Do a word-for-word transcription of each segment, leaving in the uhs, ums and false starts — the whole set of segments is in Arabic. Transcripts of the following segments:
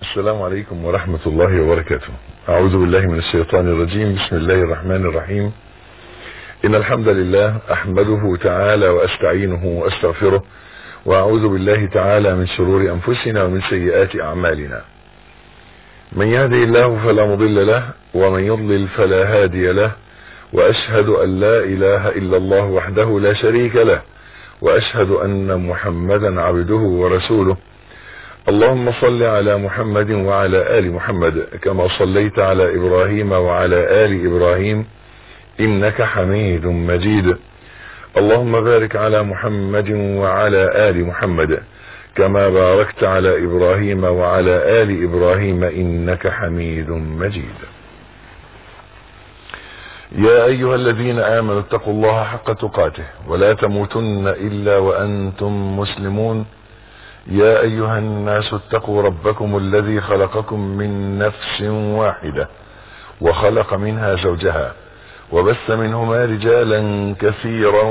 السلام عليكم ورحمة الله وبركاته. أعوذ بالله من الشيطان الرجيم. بسم الله الرحمن الرحيم. إن الحمد لله أحمده تعالى وأستعينه وأستغفره، وأعوذ بالله تعالى من شرور أنفسنا ومن سيئات أعمالنا. من يهدي الله فلا مضل له، ومن يضلل فلا هادي له، وأشهد أن لا إله إلا الله وحده لا شريك له، وأشهد أن محمدا عبده ورسوله. اللهم صل على محمد وعلى آل محمد كما صليت على إبراهيم وعلى آل إبراهيم إنك حميد مجيد. اللهم بارك على محمد وعلى آل محمد كما باركت على إبراهيم وعلى آل إبراهيم إنك حميد مجيد. يا أيها الذين آمنوا اتقوا الله حق تقاته ولا تموتن إلا وأنتم مسلمون. يا أيها الناس اتقوا ربكم الذي خلقكم من نفس واحدة وخلق منها زوجها وبث منهما رجالا كثيرا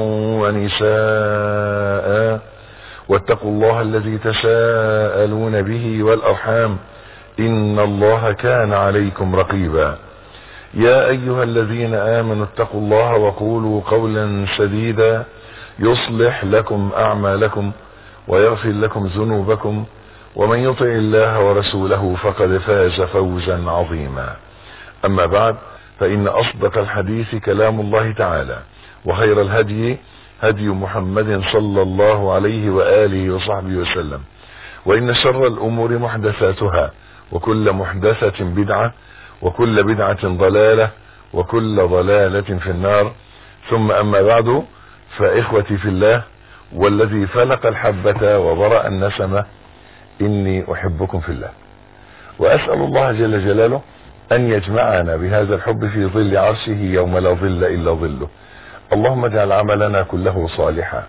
ونساء، واتقوا الله الذي تساءلون به والأرحام إن الله كان عليكم رقيبا. يا أيها الذين آمنوا اتقوا الله وقولوا قولا سديدا يصلح لكم أعمالكم ويغفر لكم ذنوبكم، ومن يطع الله ورسوله فقد فاز فوزا عظيما. أما بعد، فإن أصدق الحديث كلام الله تعالى، وخير الهدي هدي محمد صلى الله عليه وآله وصحبه وسلم، وإن شر الأمور محدثاتها، وكل محدثة بدعة، وكل بدعة ضلالة، وكل ضلالة في النار. ثم أما بعد، فإخوتي في الله والذي فلق الحبة وبرأ النسمة، إني أحبكم في الله، وأسأل الله جل جلاله أن يجمعنا بهذا الحب في ظل عرشه يوم لا ظل إلا ظله. اللهم اجعل عملنا كله صالحا،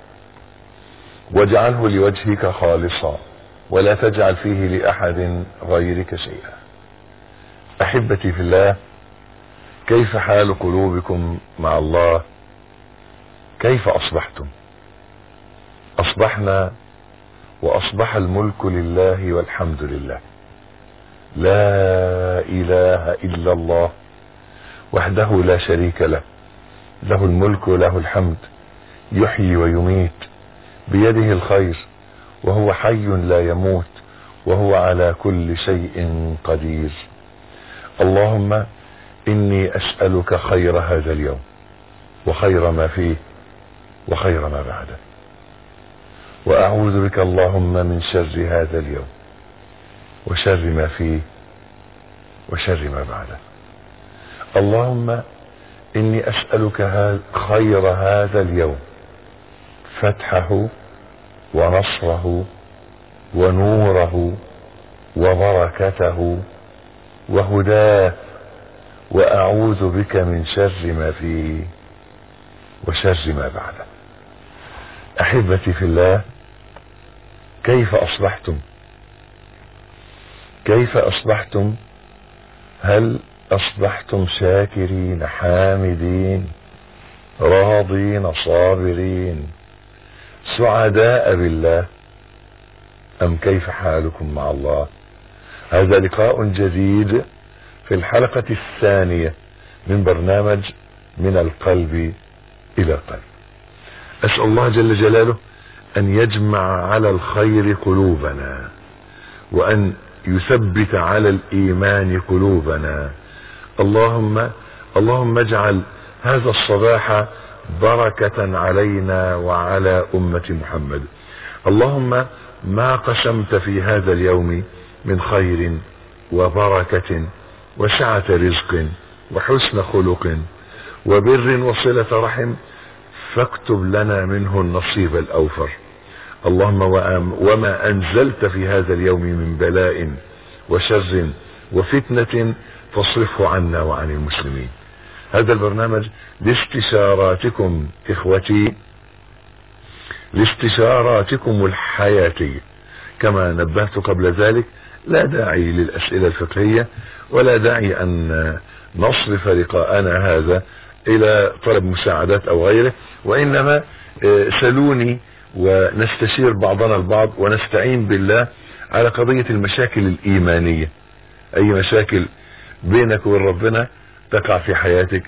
واجعله لوجهك خالصا، ولا تجعل فيه لأحد غيرك شيئا. أحبتي في الله، كيف حال قلوبكم مع الله؟ كيف أصبحتم؟ أصبحنا وأصبح الملك لله والحمد لله، لا إله إلا الله وحده لا شريك له، له الملك وله الحمد، يحيي ويميت، بيده الخير، وهو حي لا يموت، وهو على كل شيء قدير. اللهم إني أسألك خير هذا اليوم، وخير ما فيه، وخير ما بعده، وأعوذ بك اللهم من شر هذا اليوم، وشر ما فيه، وشر ما بعده. اللهم إني أسألك خير هذا اليوم، فتحه ونصره ونوره وبركته وهداه، وأعوذ بك من شر ما فيه، وشر ما بعده. أحبتي في الله، كيف أصبحتم؟ كيف أصبحتم؟ هل أصبحتم شاكرين حامدين راضين صابرين سعداء بالله، أم كيف حالكم مع الله؟ هذا لقاء جديد في الحلقة الثانية من برنامج من القلب إلى القلب. أسأل الله جل جلاله أن يجمع على الخير قلوبنا، وأن يثبت على الإيمان قلوبنا. اللهم اللهم اجعل هذا الصباح بركة علينا وعلى أمة محمد. اللهم ما قسمت في هذا اليوم من خير وبركة وسعة رزق وحسن خلق وبر وصلة رحم، فاكتب لنا منه النصيب الأوفر. اللهم وما أنزلت في هذا اليوم من بلاء وشر وفتنة فاصرفه عنا وعن المسلمين. هذا البرنامج لاستشاراتكم إخوتي، لاستشاراتكم الحياتية. كما نبهت قبل ذلك، لا داعي للأسئلة الفقهية، ولا داعي أن نصرف لقاءنا هذا إلى طلب مساعدات أو غيره، وإنما سلوني ونستشير بعضنا البعض ونستعين بالله على قضية المشاكل الايمانية. اي مشاكل بينك وبين ربنا تقع في حياتك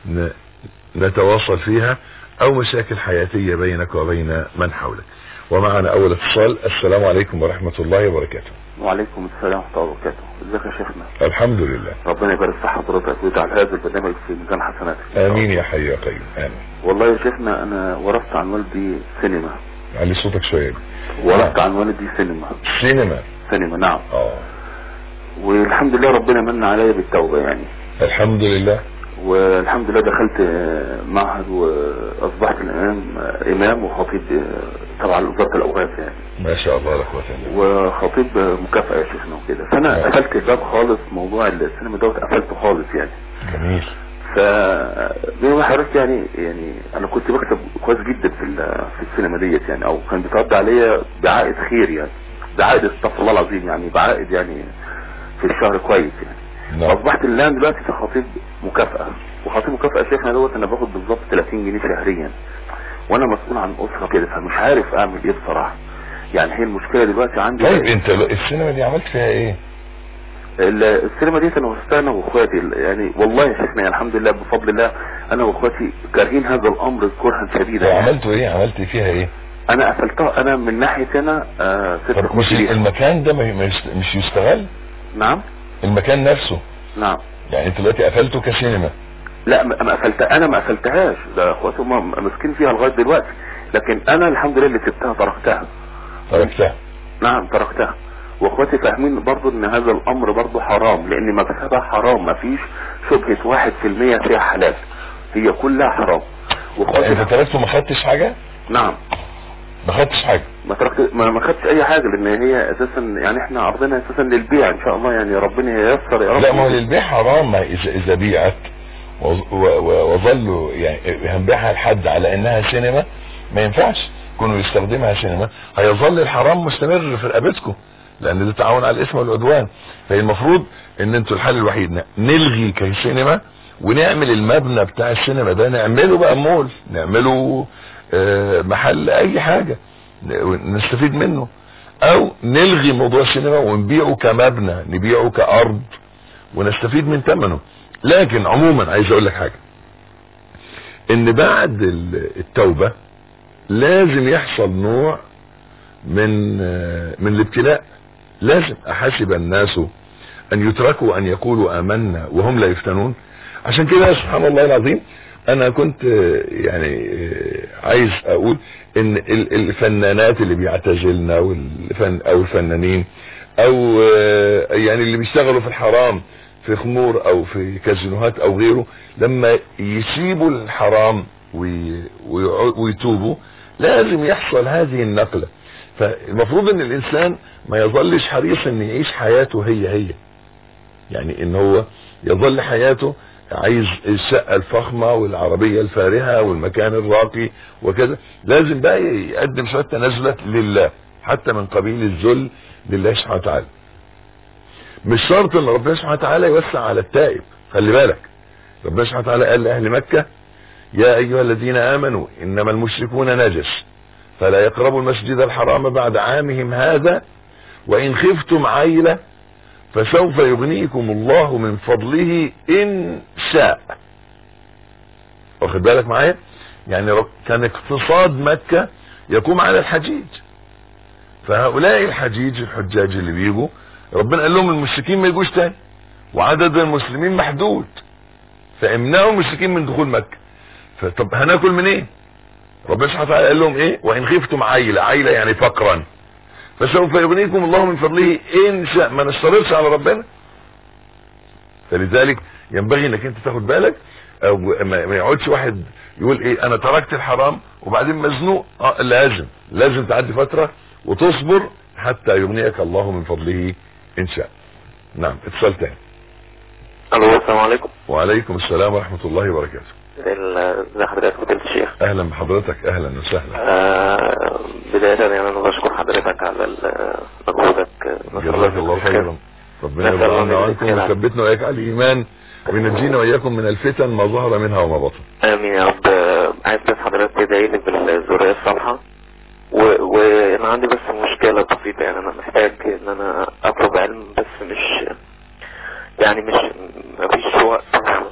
نتواصل فيها، او مشاكل حياتية بينك وبين من حولك. ومعنا اول اتصال. السلام عليكم ورحمة الله وبركاته. وعليكم السلام ورحمة الله وبركاته. ازيك يا شيخنا؟ الحمد لله. ربنا يبارك في حضرتك ويجعل هذا البرنامج في ميزان حسناتك. امين يا حي يا قيوم. امين. والله يا شيخنا انا ورثت عن والدي سينما. علي صوتك شوية. ورثت عن والدي سينما. سينما. سينما نعم. اه. والحمد لله ربنا من عليا بالتوبة يعني. الحمد لله. والحمد لله دخلت معهد واصبحت الان امام وخطيب تبع وزارة الاوقاف يعني. ما شاء الله لك وسلم. وخطيب مكافأة يا شيخنا وكده. فانا قفلت الباب خالص، موضوع السينما دوت قفلته خالص يعني. جميل. ف بما حضرتك يعني يعني انا كنت بكسب كويس جدا في في السينما ديت يعني، او كان بيترد عليا بعائد خير يعني، بعائد استغفر الله العظيم يعني، بعائد يعني في الشهر كويس يعني. اصبحت الان دلوقتي كخطيب مكافأة، وخطيب مكافأة شيخنا دوت انا باخد بالظبط ثلاثين جنيه شهريا، وانا مسؤول عن اسرة كده، فمش عارف اعمل ايه بصراحة يعني. هي المشكلة دلوقتي عندي. طيب انت السينما دي عملت فيها ايه؟ السينما دي انا وسطها انا واخواتي يعني، والله يا شيخنا الحمد لله بفضل الله انا واخواتي كارهين هذا الامر كرها شديدا يعني. عملتوا ايه؟ عملت فيها ايه؟ انا قفلتها انا من ناحية انا آه طب مش المكان ده مش يستغل؟ نعم. المكان نفسه. نعم. يعني انت دلوقتي قفلته كسينما؟ لا ما قفلتها انا، ما قفلتها ده اخواتي هم ماسكين فيها لغايه دلوقتي، لكن انا الحمد لله اللي سبتها تركتها. تركتها؟ نعم تركتها. واخواتي فاهمين برضو ان هذا الامر برضو حرام، لان مكسبها حرام، ما فيش شبهة واحد في المية فيها حلال، هي كلها حرام. واخواتي انت تركته ما خدتش حاجة؟ نعم ما خدتش حاجة. ما تركت ما خدتش اي حاجة، لان هي اساسا يعني احنا عرضنا اساسا للبيع ان شاء الله يعني، ربنا ييسر يا رب. لا ما هو للبيع حرام، ما اذا اذا بيعت وظلوا يعني هنبيعها لحد على انها سينما ما ينفعش كونوا يستخدمها سينما، هيظل الحرام مستمر في رقبتكم، لان ده تعاون على الاثم والعدوان. فالمفروض ان انتوا الحل الوحيد نلغي كسينما ونعمل المبنى بتاع السينما ده نعمله بقى مول، نعمله محل اي حاجة نستفيد منه، او نلغي موضوع السينما ونبيعه كمبنى، نبيعه كارض ونستفيد من ثمنه. لكن عموما عايز اقول لك حاجة، ان بعد التوبة لازم يحصل نوع من من الابتلاء. لازم احسب الناس ان يتركوا ان يقولوا امنا وهم لا يفتنون. عشان كده سبحان الله العظيم انا كنت يعني عايز اقول ان الفنانات اللي بيعتزلنا والفن او الفنانين او يعني اللي بيشتغلوا في الحرام في خمور او في كازينوهات او غيره، لما يسيبوا الحرام ويتوبوا لازم يحصل هذه النقلة. فالمفروض ان الانسان ما يظلش حريص ان يعيش حياته هي هي، يعني ان هو يظل حياته عايز الشقة الفخمة والعربية الفارهة والمكان الراقي وكذا. لازم بقى يقدم شوية تنازلات لله، حتى من قبيل الذل لله سبحانه وتعالى. مش شرط ان ربنا سبحانه وتعالى يوسع على التائب، خلي بالك ربنا سبحانه وتعالى قال لأهل مكة يا ايها الذين امنوا انما المشركون نجس فلا يقربوا المسجد الحرام بعد عامهم هذا وان خفتم عيلة فسوف يغنيكم الله من فضله ان شاء. واخد بالك معايا؟ يعني كان اقتصاد مكة يقوم على الحجيج، فهؤلاء الحجيج الحجاج اللي بيجوا ربنا قال لهم المشركين ما يجوش تاني، وعدد المسلمين محدود، فامنعوا المشركين من دخول مكة. فطب هناكل منين؟ إيه؟ ربنا سبحانه وتعالى قال لهم ايه؟ وان خفتم عيلة، عيلة يعني فقرا فسوف يغنيكم الله من فضله ان شاء. ما نشترطش على ربنا. فلذلك ينبغي انك انت تاخد بالك، او ما يقعدش واحد يقول ايه انا تركت الحرام وبعدين مزنوق. اه لازم لازم تعدي فترة وتصبر حتى يغنيك الله من فضله ان شاء. نعم اتصال تاني. الو السلام عليكم. وعليكم السلام ورحمة الله وبركاته. ازي حضرتك فضيلة الشيخ؟ اهلا بحضرتك. اهلا وسهلا. آه بداية يعني انا بشكر حضرتك على مجهودك. جزاك الله خيرا. ربنا يرضى عنا وعنكم ويثبتنا واياك على الايمان وينجينا واياكم من الفتن ما ظهر منها وما بطن. امين يا رب. عايز بس حضرتك تدعي لي بالذرية الصالحة وانا عندي بس مشكلة بسيطة، يعني انا محتاج ان انا اطلب علم بس مش يعني مش مفيش وقت.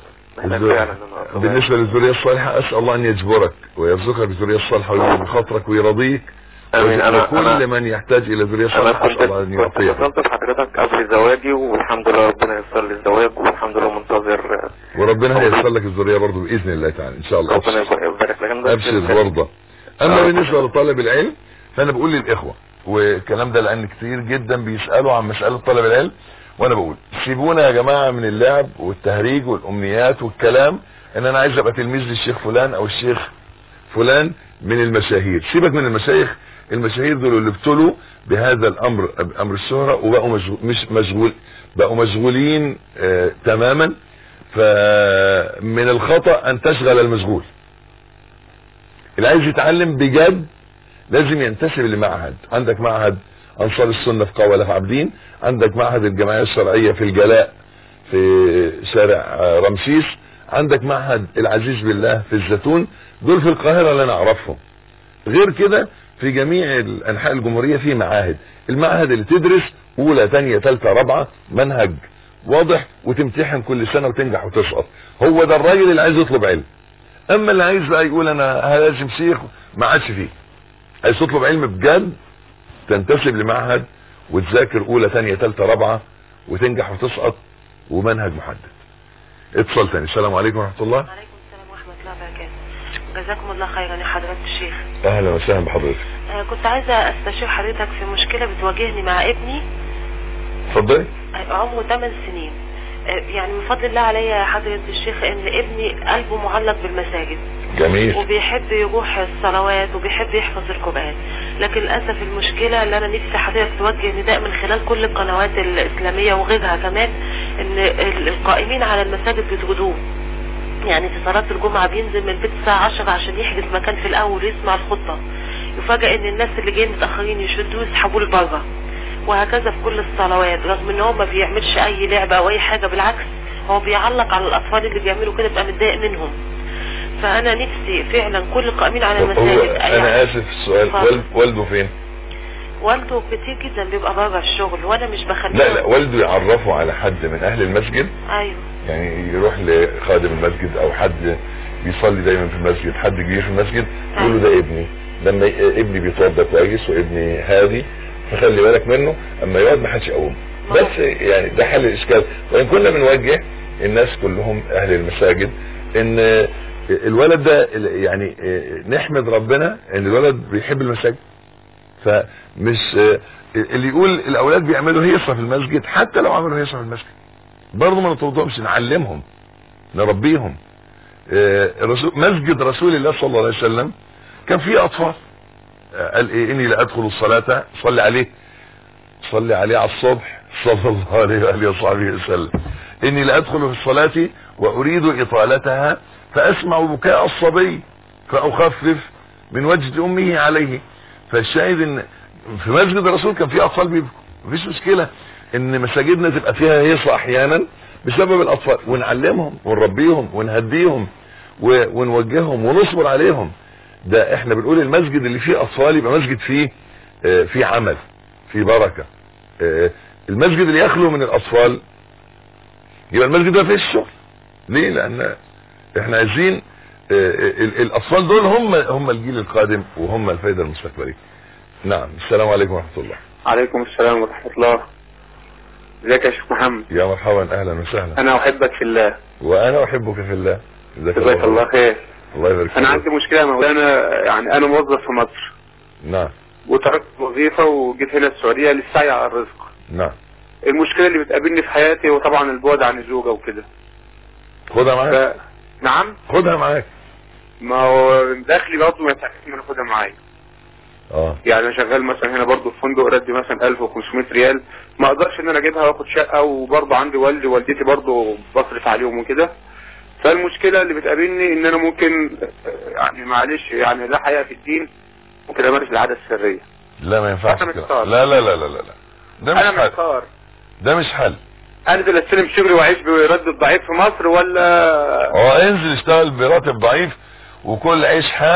بالنسبة للذرية الصالحة اسأل الله ان يجبرك ويرزقك بالذرية الصالحة ويجبر بخاطرك ويرضيك. امين. انا كل أنا من يحتاج الى ذرية صالحة اسأل الله ان يعطيه. انا كنت اتصلت بحضرتك قبل زواجي والحمد لله ربنا ييسر لي الزواج والحمد لله منتظر، وربنا هييسر لك الذرية برضه باذن الله تعالى ان شاء الله. ربنا يبارك لك. ابشر وارضى. اما بالنسبة لطالب العلم فانا بقول للاخوة والكلام ده لان كتير جدا بيسألوا عن مسألة طلب العلم، وانا بقول سيبونا يا جماعة من اللعب والتهريج والامنيات والكلام ان انا عايز ابقى تلميذ للشيخ فلان او الشيخ فلان من المشاهير. سيبك من المشايخ، المشاهير دول اللي ابتلوا بهذا الامر امر الشهرة وبقوا مشغول مش مشغول بقوا مشغولين آه تماما. فمن الخطأ ان تشغل المشغول. اللي عايز يتعلم بجد لازم ينتسب لمعهد. عندك معهد انصار السنة في قولة في عابدين، عندك معهد الجمعية الشرعية في الجلاء في شارع رمسيس، عندك معهد العزيز بالله في الزيتون. دول في القاهرة اللي انا اعرفهم. غير كده في جميع انحاء الجمهورية في معاهد. المعهد اللي تدرس اولى تانية تالتة رابعة منهج واضح وتمتحن كل سنة وتنجح وتسقط، هو ده الراجل اللي عايز يطلب علم. اما اللي عايز بقى يقول انا لازم شيخ ما عادش فيه. عايز تطلب علم بجد تنتسب لمعهد وتذاكر اولى تانية تالتة رابعة وتنجح وتسقط ومنهج محدد. اتصال تاني. السلام عليكم ورحمة الله. وعليكم السلام ورحمة الله وبركاته. جزاكم الله خيرا يا حضرة الشيخ. اهلا وسهلا بحضرتك. آه كنت عايزة استشير حضرتك في مشكلة بتواجهني مع ابني. اتفضلي. آه عمره ثمان سنين. آه يعني من فضل الله عليا يا حضرة الشيخ ان ابني قلبه معلق بالمساجد. جميل. وبيحب يروح الصلوات وبيحب يحفظ القرآن، لكن للأسف المشكلة اللي انا نفسي حضرتك توجه نداء من خلال كل القنوات الاسلامية وغيرها كمان ان القائمين على المساجد بيطردوه. يعني في صلاة الجمعة بينزل من البيت الساعة عشرة عشان يحجز مكان في الاول ويسمع الخطبة، يفاجئ ان الناس اللي جايين متأخرين يشدوه يسحبوه لبره، وهكذا في كل الصلوات. رغم ان هو ما بيعملش اي لعبة او اي حاجة، بالعكس هو بيعلق على الاطفال اللي بيعملوا كده بقى متضايق منهم. فانا نفسي فعلا كل القائمين على المساجد. انا اسف السؤال، والد والده فين؟ والده كتير جدا بيبقى بره الشغل وانا مش بخليه. لا لا والده يعرفه على حد من اهل المسجد. ايوه يعني يروح لخادم المسجد او حد بيصلي دايما في المسجد، حد كبير في المسجد يقول له ده ابني، لما ابني بيتوضى كويس وابني هادي فخلي بالك منه، اما يقعد ما حدش يقوم. بس يعني ده حل الاشكال. وان كنا بنوجه الناس كلهم اهل المساجد ان الولد ده يعني نحمد ربنا ان الولد بيحب المساجد. فمش اللي يقول الاولاد بيعملوا هيصة في المسجد، حتى لو عملوا هيصة في المسجد برضه ما نطردهمش، نعلمهم نربيهم. الرسول مسجد رسول الله صلى الله عليه وسلم كان فيه اطفال. قال ايه؟ اني لا ادخل الصلاة صلي عليه صلي عليه على الصبح صلى الله عليه وآله وصحبه وسلم. اني لا ادخل في الصلاة واريد اطالتها فاسمع بكاء الصبي فاخفف من وجه امه عليه. فالشاهد ان في مسجد الرسول كان فيه اطفال بيبكوا. مفيش مشكلة ان مساجدنا تبقى فيها هيصة احيانا بسبب الاطفال، ونعلمهم ونربيهم ونهديهم ونوجههم ونصبر عليهم. ده احنا بنقول المسجد اللي فيه اطفال يبقى مسجد فيه اه فيه عمل فيه بركة. اه المسجد اللي يخلو من الاطفال يبقى المسجد ده فيه الشغل. ليه؟ لان احنا عايزين اه الاطفال دول هم هم الجيل القادم وهم الفايدة المستقبلية. نعم. السلام عليكم ورحمة الله. عليكم السلام ورحمة الله. ازيك يا شيخ محمد؟ يا مرحبا اهلا وسهلا. انا احبك في الله. وانا احبك في الله. جزاك الله خير. الله يبارك فيك. انا عندي مشكلة يا مولانا، يعني انا موظف في مصر. نعم. وتركت وظيفة وجيت هنا السعودية للسعي على الرزق. نعم. المشكلة اللي بتقابلني في حياتي هو طبعا البعد عن الزوجة وكده. خدها معاك. ف... نعم. خدها معاك. ما هو داخلي برضه ما يتعرفش ان انا اخدها معايا. اه يعني انا شغال مثلا هنا برضه في فندق، ردي مثلا ألف وخمسمائة ريال، ما اقدرش ان انا اجيبها واخد شقة، وبرضه عندي والدي ووالدتي برضه بصرف عليهم وكده. فالمشكلة اللي بتقابلني ان انا ممكن يعني معلش يعني لا حياء في الدين ممكن امارس العادة السرية. لا ما ينفعش كده. لا لا لا لا لا ده مش انا حل. محتار. ده مش حل. انزل استلم شغلي واعيش براتب ضعيف في مصر ولا اه انزل اشتغل براتب ضعيف وكل عيش حاف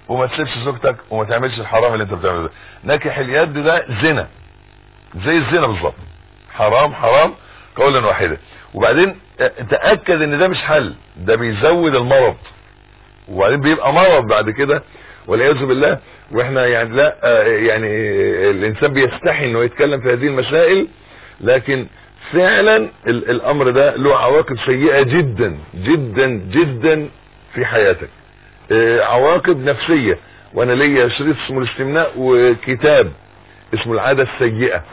وما تسيبش زوجتك وما تعملش الحرام اللي انت بتعمله ده. نكح اليد ده زنا زي الزنا بالظبط، حرام حرام قولا واحدا. وبعدين تأكد ان ده مش حل، ده بيزود المرض، وبعدين بيبقى مرض بعد كده والعياذ بالله. واحنا يعني لا يعني الانسان بيستحي انه يتكلم في هذه المسائل، لكن فعلا الامر ده له عواقب سيئة جدا جدا جدا في حياتك، عواقب نفسية. وانا ليا شريط اسمه الاستمناء وكتاب اسمه العادة السيئة،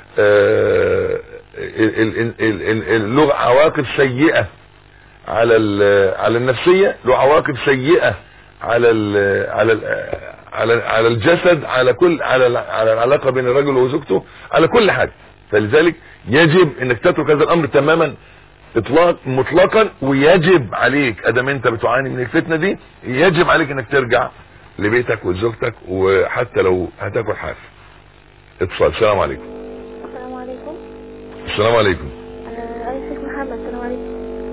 له عواقب سيئة على على النفسية، له عواقب سيئة على ال على ال على على الجسد، على كل على على العلاقة بين الرجل وزوجته، على كل حاجة. فلذلك يجب انك تترك هذا الامر تماما اطلاق مطلقا، ويجب عليك ادام انت بتعاني من الفتنة دي يجب عليك انك ترجع لبيتك وزوجتك، وحتى لو هتاكل حاف. اتصال. السلام عليكم. السلام عليكم. السلام عليكم. آه اي شيخ محمد. السلام عليكم.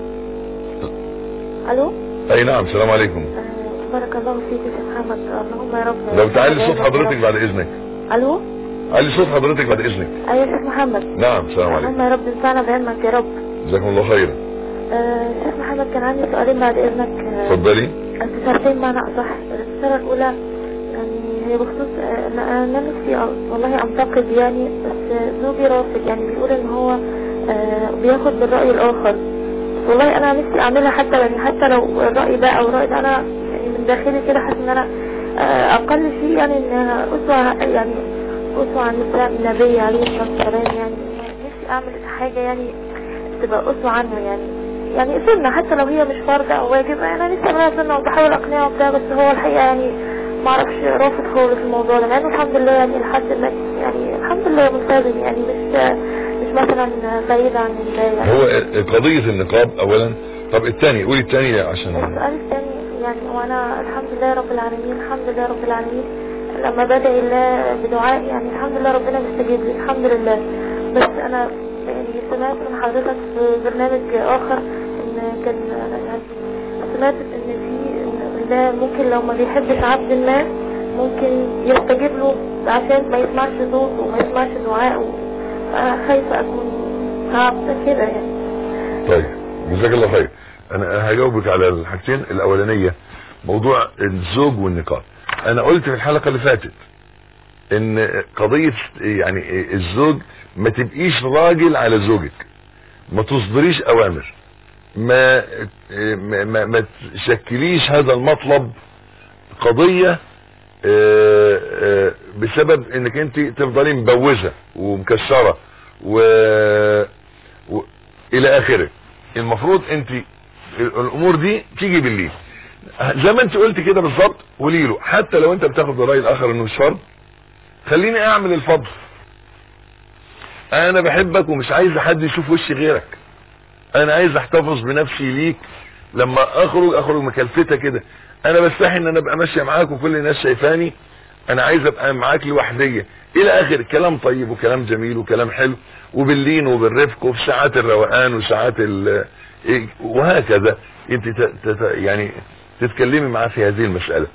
الو. اي نعم. السلام عليكم. آه بارك الله فيك يا شيخ محمد. اللهم يا رب. لو تعالي صوت حضرتك بعد اذنك. الو. علي صوت حضرتك بعد اذنك. ايوه يا شيخ محمد. نعم. السلام عليكم. اللهم يا رب انفعنا بعلمك يا رب. جزاكم الله خيرا. آه شيخ محمد كان عندي سؤالين بعد اذنك. اتفضلي. استفسارتين بمعنى اصح. الاستفسار الاولى يعني هي بخصوص انا انا نفسي والله انتقد يعني، بس زوجي رافض يعني، بيقول ان هو آه بياخد بالراي الاخر. والله انا نفسي اعملها، حتى يعني حتى لو الراي ده او الراي ده انا يعني من داخلي كده حاسس ان انا آه اقل شيء يعني ان اسوه يعني اسوه عن النبي عليه الصلاه والسلام. يعني نفسي اعمل حاجه يعني تبقى اسوه عنه، يعني يعني سنه حتى لو هي مش فرض او واجب. انا نفسي اعملها سنه وبحاول اقنعه بده، بس هو الحقيقه يعني ما اعرفش رافض خالص الموضوع ده، لانه الحمد لله يعني لحد ما يعني الحمد لله ملتزم يعني، مش مش مثلا بعيد عن الله يعني. هو قضيه النقاب اولا. طب الثاني قولي الثاني عشان السؤال الثاني يعني، وانا الحمد لله رب العالمين الحمد لله رب العالمين لما بدعي الله بدعاء يعني الحمد لله ربنا بيستجيب لي الحمد لله. بس انا يعني سمعت من حضرتك في برنامج اخر ان كان يعني سمعت ان في ان ده ممكن لو ما بيحبش عبد ما ممكن يستجيب له عشان ما يسمعش صوته وما يسمعش دعاءه. انا خايفه اكون هعبد كده يعني. طيب جزاك الله خير. انا هجاوبك على الحاجتين. الاولانيه موضوع الزوج والنقاب. انا قلت في الحلقه اللي فاتت ان قضيه يعني الزوج ما تبقيش راجل على زوجك، ما تصدريش اوامر، ما ما, ما تشكليش هذا المطلب قضيه بسبب انك انت تفضلي مبوزه ومكسره و... و... الى اخره. المفروض انت الامور دي تيجي بالليل زي ما انت قلت كده بالظبط. قولي له حتى لو انت بتاخد براي الاخر انه مش فرض، خليني اعمل الفضل. انا بحبك ومش عايز حد يشوف وشي غيرك، انا عايز احتفظ بنفسي ليك. لما اخرج اخرج مكلفتة كده، انا بستحي ان انا ابقى ماشيه معاك وكل الناس شايفاني، انا عايز ابقى معاك لوحدية الى اخر. كلام طيب وكلام جميل وكلام حلو وباللين وبالرفق وفي ساعات الروقان وساعات ال وهكذا انت يعني تتكلمي معاه في هذه المسألة.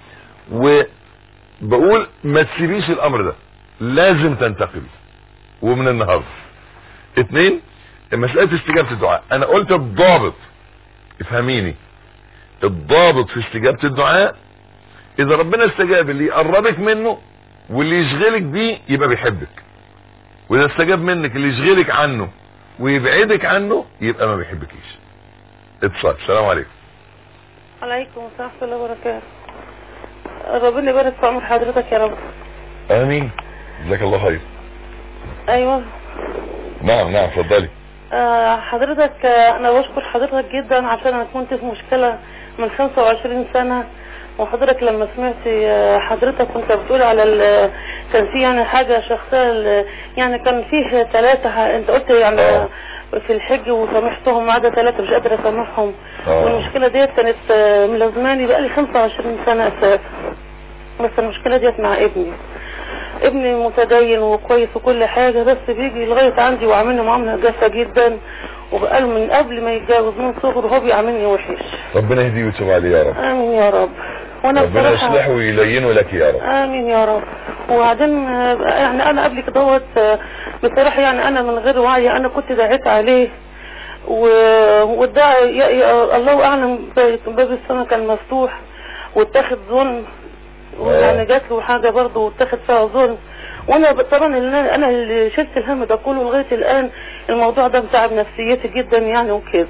وبقول ما تسيبيش الامر ده، لازم تنتقل ومن النهاردة. اتنين، مسألة استجابة الدعاء. انا قلت الضابط، افهميني، الضابط في استجابة الدعاء اذا ربنا استجاب اللي يقربك منه واللي يشغلك بيه يبقى بيحبك، واذا استجاب منك اللي يشغلك عنه ويبعدك عنه يبقى ما بيحبكيش. اتصال. السلام عليكم. عليكم السلام ورحمة الله وبركاته. ربنا يبارك في عمر حضرتك يا رب. امين. جزاك الله خير. ايوه نعم نعم اتفضلي. آه حضرتك آه انا بشكر حضرتك جدا عشان انا كنت في مشكلة من خمسة وعشرين سنة، وحضرتك لما سمعت آه حضرتك كنت بتقول على كان في يعني حاجة شخصية يعني كان فيه ثلاثة انت قلت يعني أوه. في الحج وسامحتهم ما عدا ثلاثة مش قادرة اسامحهم، والمشكلة ديت كانت آه ملازماني بقالي خمسة وعشرين سنة اساسا. بس المشكلة ديت مع ابني ابني متدين وكويس وكل حاجة، بس بيجي لغاية عندي وعاملني معاملة جافة جدا، وقال من قبل ما يتجاوز من صغره هو بيعاملني وحش. ربنا يهديه ويتوب عليه يا رب. امين يا رب. وانا ربنا بصراحه يصلحه ويلينه لك يا رب. امين يا رب. وبعدين يعني انا قبل كده دوت بصراحه يعني انا من غير وعي انا كنت دعيت عليه والداعي الله اعلم باب السماء كان مفتوح واتاخد ظلم يعني جات له حاجه برضه واتاخد فيها ظلم. وانا طبعا اللي انا اللي شلت الهم ده كله لغايه الان الموضوع ده متعب نفسيتي جدا يعني وكده.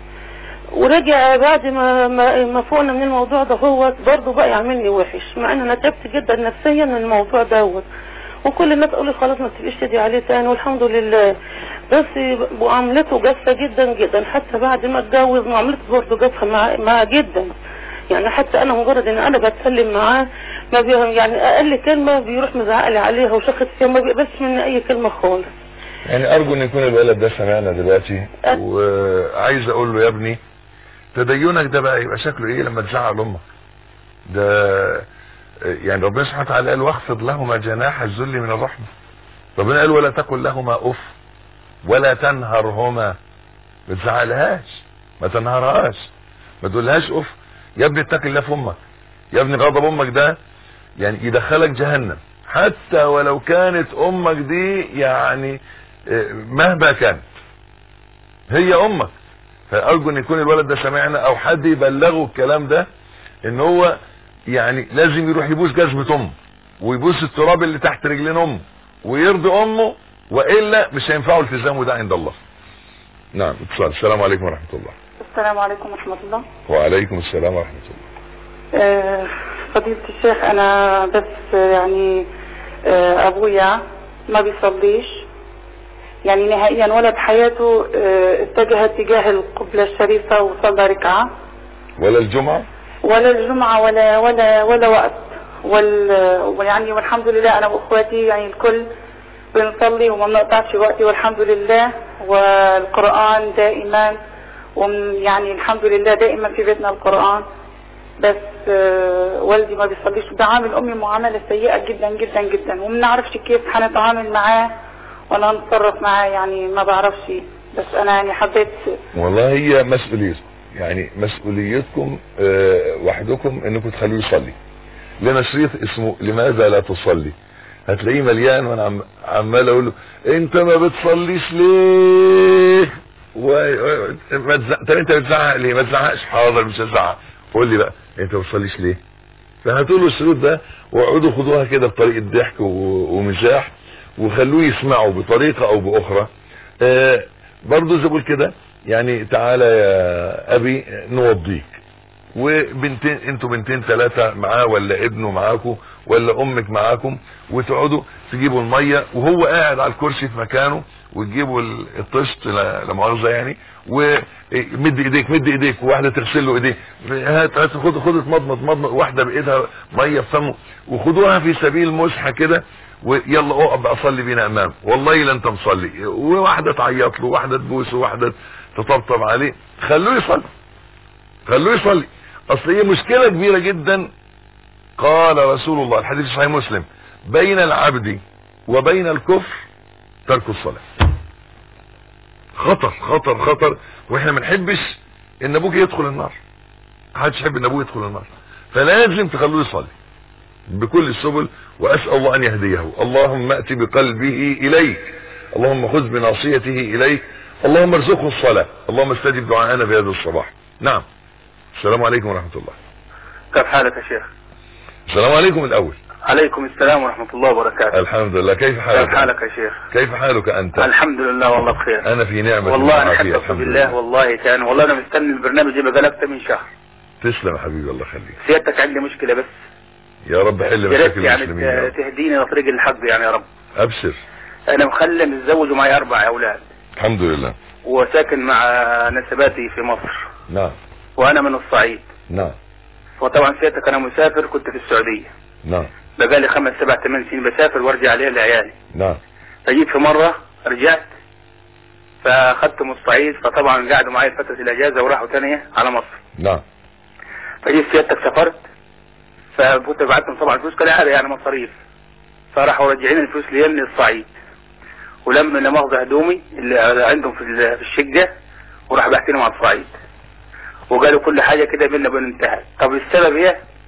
ورجع بعد ما ما, ما فوقنا من الموضوع ده هو برضه بقى يعملني وحش مع ان انا تعبت جدا نفسيا من الموضوع دوت. وكل الناس تقول لي خلاص ما تبقيش تدي عليه تاني والحمد لله. بس معاملته جافه جدا جدا حتى بعد ما اتجوز معاملته برضه جافه معاه مع جدا. يعني حتى انا مجرد ان انا بتكلم معاه ما بي يعني اقل كلمه بيروح مزعق لي عليها وشخص فيها ما بيقبلش مني اي كلمه خالص. يعني ارجو ان يكون الولد ده سمعنا دلوقتي وعايز اقول له يا ابني تدينك ده بقى يبقى شكله ايه لما تزعق لامك ده. يعني ربنا سبحانه وتعالى قال واخفض لهما جناح الذل من الرحمه. ربنا قال ولا تقل لهما اف ولا تنهرهما. ما تزعلهاش ما تنهرهاش ما تقولهاش اف. يا ابني اتق الله في امك يا ابني. غضب امك ده يعني يدخلك جهنم حتى ولو كانت امك دي يعني مهما كانت هي امك. فارجو ان يكون الولد ده سمعنا او حد يبلغه الكلام ده ان هو يعني لازم يروح يبوس جزمة امه ويبوس التراب اللي تحت رجلين امه ويرضي امه والا مش هينفعه التزامه ده عند الله. نعم اتصال. السلام عليكم ورحمة الله. السلام عليكم ورحمة الله. وعليكم السلام ورحمة الله. أه فضيلة الشيخ انا بس يعني أه ابويا ما بيصليش يعني نهائيا ولا بحياته أه اتجه اتجاه القبلة الشريفة وصلى ركعة ولا الجمعة ولا الجمعة ولا ولا ولا وقت وال يعني والحمد لله انا واخواتي يعني الكل بنصلي وما بنقطعش وقتي والحمد لله. والقرآن دائما ويعني الحمد لله دائما في بيتنا القرآن. بس والدي ما بيصليش وبيعامل امي معاملة سيئة جدا جدا جدا وما بنعرفش كيف حنتعامل معاه ولا نتصرف معاه يعني ما بعرفش. بس انا يعني حبيت والله هي مسؤولية يعني مسؤوليتكم اه وحدكم انكم تخلوه يصلي. لنا شريط اسمه لماذا لا تصلي هتلاقيه مليان وانا عم عمال اقول له انت ما بتصليش ليه و... ما تزع... طب انت بتزعق ليه؟ ما تزعقش. حاضر مش هزعق. قول لي بقى انت ما بتصليش ليه؟ فهاتوا له الشريط ده واقعدوا خدوها كده بطريقه ضحك و... ومزاح وخلوه يسمعوا بطريقه او باخرى. آه برضه زي بقول كده يعني تعالى يا ابي نوضيك وبنتين انتوا بنتين ثلاثة معاه ولا ابنه معاكم ولا امك معاكم وتقعدوا تجيبوا المية وهو قاعد على الكرسي في مكانه وتجيبوا الطشت لا مؤاخذة يعني ومد ايديك مد ايديك وواحدة تغسل له ايديه. هات هات خد خد اتمضمض مضمض واحدة بايدها مية في فمه وخدوها في سبيل مسحة كده ويلا اقف بقى صلي بينا امام. والله لا انت مصلي وواحدة تعيط له واحدة تبوسه واحدة تطبطب عليه. خلوه يصلي خلوه يصلي. اصل هي مشكلة كبيرة جدا. قال رسول الله الحديث صحيح مسلم بين العبد وبين الكفر ترك الصلاة. خطر خطر خطر. واحنا ما نحبش ان ابوك يدخل النار. محدش يحب ان ابوه يدخل النار. فلازم تخلوه يصلي بكل السبل واسأل الله ان يهديه. اللهم ائت بقلبه اليك اللهم خذ بناصيته اليك اللهم ارزقه الصلاة اللهم استجب دعاءنا في هذا الصباح. نعم. السلام عليكم ورحمة الله. كيف حالك يا شيخ؟ السلام عليكم الاول. عليكم السلام ورحمة الله وبركاته. الحمد لله. كيف حالك؟ كيف حالك يا شيخ؟ كيف حالك انت؟ الحمد لله والله بخير. انا في نعمة والله انا حبك بالله والله كان والله انا مستني البرنامج ده بقالي اكتر من شهر. تسلم يا حبيبي الله يخليك. سيادتك عندي مشكلة بس يا رب حل مشاكل يعني المسلمين يعني تهديني لطريق الحق يعني يا رب. ابشر. انا مخلى متزوج ومعي اربع اولاد الحمد لله وساكن مع نسباتي في مصر. نعم. وانا من الصعيد. نعم. وطبعا سيادتك انا مسافر كنت في السعودية. نعم. بقالي خمس سبع ثمان سنين بسافر وارجع عليها لعيالي. نعم. فجيت في مرة رجعت فاخدتهم الصعيد فطبعا قعدوا معي فترة الاجازة وراحوا ثانية على مصر. نعم. فجيت سيادتك سافرت فكنت بعتهم طبعا فلوس كالعادة يعني مصاريف فراحوا راجعين الفلوس لي من الصعيد ولما لا مؤاخذة هدومي اللي عندهم في الشقة وراح بعتينهم على الصعيد وقالوا كل حاجة كده بينا بين انتهت. طب السبب ايه؟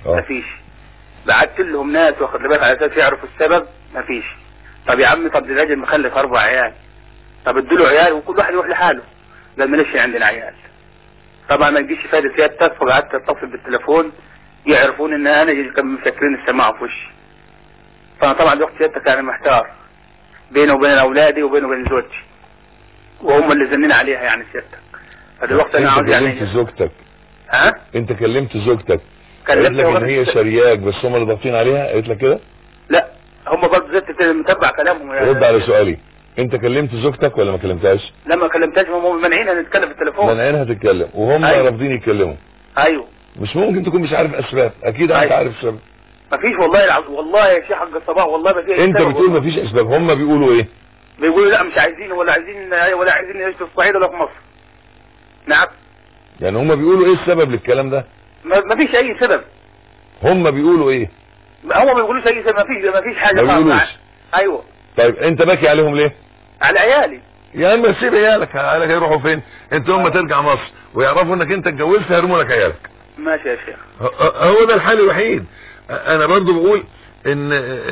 مفيش. بعت لهم ناس واخد بالك على اساس يعرفوا السبب، مفيش. طب يا عم، طب الراجل مخلف اربع عيال، طب ادوا عيال وكل واحد يروح لحاله. لا ماليش عندنا عيال. طبعا ما تجيش فايده سيادتك، فقعدت اتصل بالتليفون يعرفون ان انا كانوا مفكرين السماعه في وشي. فانا طبعا رحت سيادتك يعني محتار بيني وبين اولادي وبيني وبين زوجتي، وهم اللي زنين عليها يعني سيادتك. فدلوقتي انا عاوز يعني. انت كلمت زوجتك؟ ها؟ انت كلمت زوجتك؟ قالت لك ان هي شرياك بس هم اللي ضاغطين عليها؟ قالت لك كده؟ لا هم برضه زدت متبع كلامهم يعني. رد على سؤالي، انت كلمت زوجتك ولا ما كلمتهاش؟ لا ما كلمتهاش، هم مانعينها نتكلم في التليفون. مانعينها تتكلم وهم أيوة. رافضين يتكلموا. ايوه. مش ممكن تكون مش عارف اسباب، اكيد انت أيوة. عارف السبب. مفيش والله العظيم، والله يا شيخ حق الصباح والله ما فيش. انت بتقول مفيش اسباب، هم بيقولوا ايه؟ بيقولوا لا مش عايزين ولا عايزين ولا عايزين نعيش في الصعيد ولا في مصر. نعم. يعني هم بيقولوا ايه السبب للكلام ده؟ ما فيش اي سبب. هم بيقولوا ايه؟ هم ما بيقولوش اي سبب، ما فيش ما فيش حاجه. ما بيقولوش. ايوه. طيب انت باكي عليهم ليه؟ على عيالي. يا اما سيب عيالك، عيالك هيروحوا فين؟ انت هم ترجع مصر ويعرفوا انك انت اتجوزت هيرموا لك عيالك. ماشي يا شيخ. هو ده الحل الوحيد. انا برضو بقول ان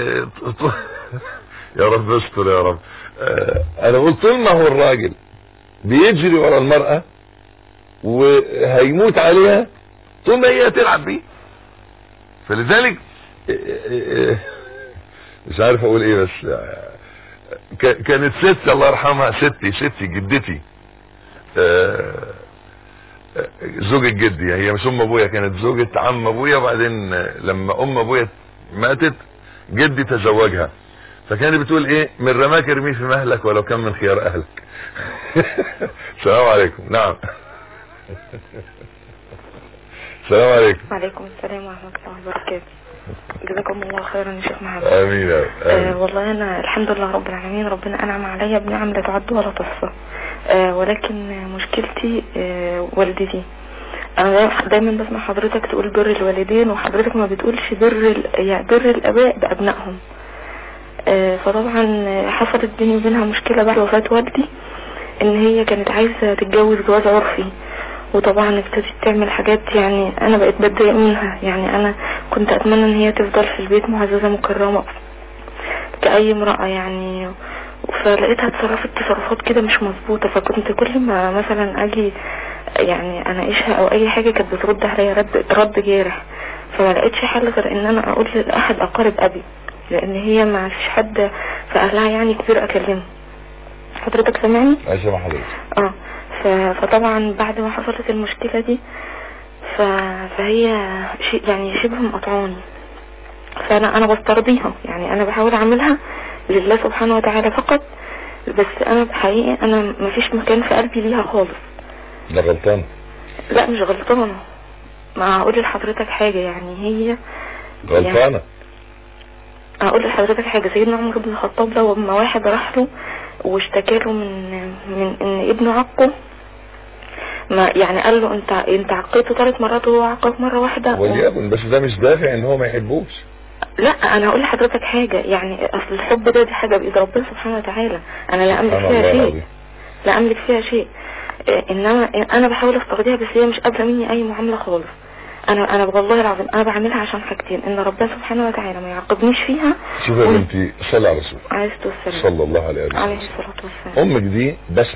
يا رب استر يا رب. انا قلت طول ما هو الراجل بيجري ورا المرأة وهيموت عليها طول ما هي تلعب بيه. فلذلك مش عارف اقول ايه، بس كانت ستي الله يرحمها، ستي ستي جدتي زوجة جدي، هي مش ام ابويا، كانت زوجة عم ابويا، وبعدين لما ام ابويا ماتت جدي تزوجها، فكانت بتقول ايه، من رماك ارميه في مهلك ولو كان من خيار اهلك. السلام عليكم. نعم. السلام عليكم. وعليكم السلام ورحمة الله وبركاته. جزاكم الله خيرا يا شيخ محمد. امين. آه والله انا الحمد لله رب العالمين، ربنا انعم عليا بنعم لا تعد ولا تحصى. آه ولكن مشكلتي آه والدتي. انا دايما بسمع حضرتك تقول بر الوالدين، وحضرتك ما بتقولش بر يعني بر الاباء بابنائهم. آه فطبعا حصلت بيني وبينها مشكله بعد وفاه والدي، ان هي كانت عايزه تتجوز جواز عرفي، وطبعا ابتدت تعمل حاجات يعني انا بقيت بتضايق منها. يعني انا كنت اتمنى ان هي تفضل في البيت معززه مكرمه كأي امرأة يعني، فلقيتها تصرفت تصرفات كده مش مظبوطه. فكنت كل ما مثلا اجي يعني اناقشها او اي حاجه كانت بترد عليا رد رد جارح. فما لقيتش حل غير ان انا اقول لاحد اقارب ابي، لان هي ما فيش حد في اهلها يعني كبير اكلمه. حضرتك سامعني؟ ايوه سامع حضرتك. اه فطبعا بعد ما حصلت المشكله دي ف... فهي شيء يعني شبه مقطعوني. فانا انا بسترضيها، يعني انا بحاول اعملها لله سبحانه وتعالى فقط، بس انا بحقيقي انا ما فيش مكان في قلبي ليها خالص. لا غلطانه. لا مش غلطانه، ما هقول لحضرتك حاجه يعني هي غلطانه. يعني هقول لحضرتك حاجه، سيدنا عمر بن الخطاب لو لما واحد راح له واشتكى له من من ان ابنه عقه، ما يعني قال له انت انت عقيته ثلاث مرات وهو عقك مره واحده، وليكن بس ده مش دافع ان هو ما يحبوش. لا انا هقول لحضرتك حاجه، يعني اصل الحب ده دي حاجه بايد ربنا سبحانه وتعالى، انا لا املك فيها شيء، لا املك فيها شيء، انما انا بحاول استرضيها، بس هي مش قابله مني اي معامله خالص. انا انا والله العظيم انا بعملها عشان حاجتين، ان ربنا سبحانه وتعالى ما يعاقبنيش فيها. شوف يا بنتي صلي على الرسول عليه الصلاه والسلام، صلى الله عليه وسلم، عليه الصلاه والسلام. امك دي بشر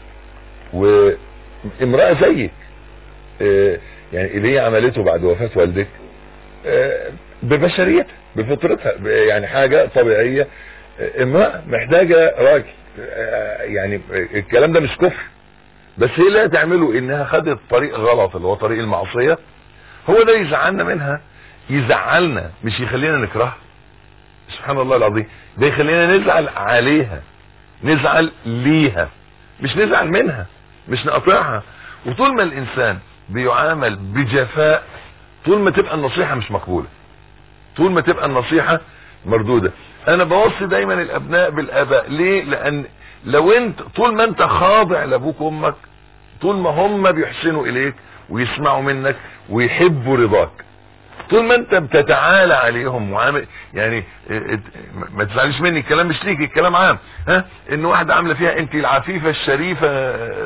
وامراه زيك، يعني اللي هي عملته بعد وفاه والدك ببشريتها بفطرتها، يعني حاجه طبيعيه. امراه محتاجه راجل، يعني الكلام ده مش كفر، بس هي لا تعمله انها خدت طريق غلط اللي هو طريق المعصيه، هو ده يزعلنا منها، يزعلنا مش يخلينا نكرهها. سبحان الله العظيم، ده يخلينا نزعل عليها، نزعل ليها، مش نزعل منها، مش نقطعها. وطول ما الانسان بيعامل بجفاء، طول ما تبقى النصيحة مش مقبولة، طول ما تبقى النصيحة مردودة. انا بوصي دايما الابناء بالاباء، ليه؟ لان لو انت طول ما انت خاضع لابوك وامك، طول ما هم بيحسنوا اليك ويسمعوا منك ويحبوا رضاك، طول ما انت بتتعالى عليهم وعامل يعني ما تزعليش مني، الكلام مش ليك، الكلام عام، ها ان واحدة عاملة فيها انت العفيفة الشريفة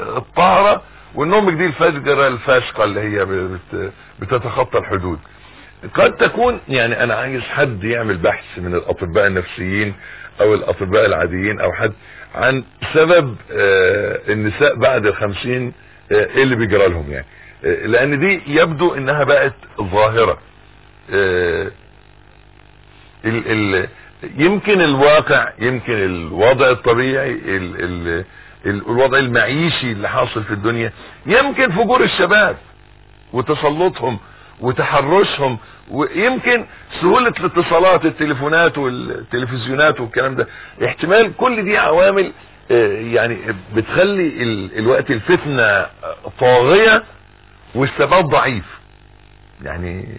الطاهرة، وان امك دي الفاجرة الفاسقة اللي هي بتتخطى الحدود. قد تكون يعني انا عايز حد يعمل بحث من الاطباء النفسيين او الاطباء العاديين او حد عن سبب آه النساء بعد الخمسين آه ايه اللي بيجرى لهم يعني، آه لان دي يبدو انها بقت ظاهرة. آه ال ال يمكن الواقع، يمكن الوضع الطبيعي، ال ال الوضع المعيشي اللي حاصل في الدنيا، يمكن فجور الشباب وتسلطهم وتحرشهم، ويمكن سهولة الاتصالات، التليفونات والتلفزيونات والكلام ده، احتمال كل دي عوامل يعني بتخلي الوقت الفتنة طاغية والثبات ضعيف يعني.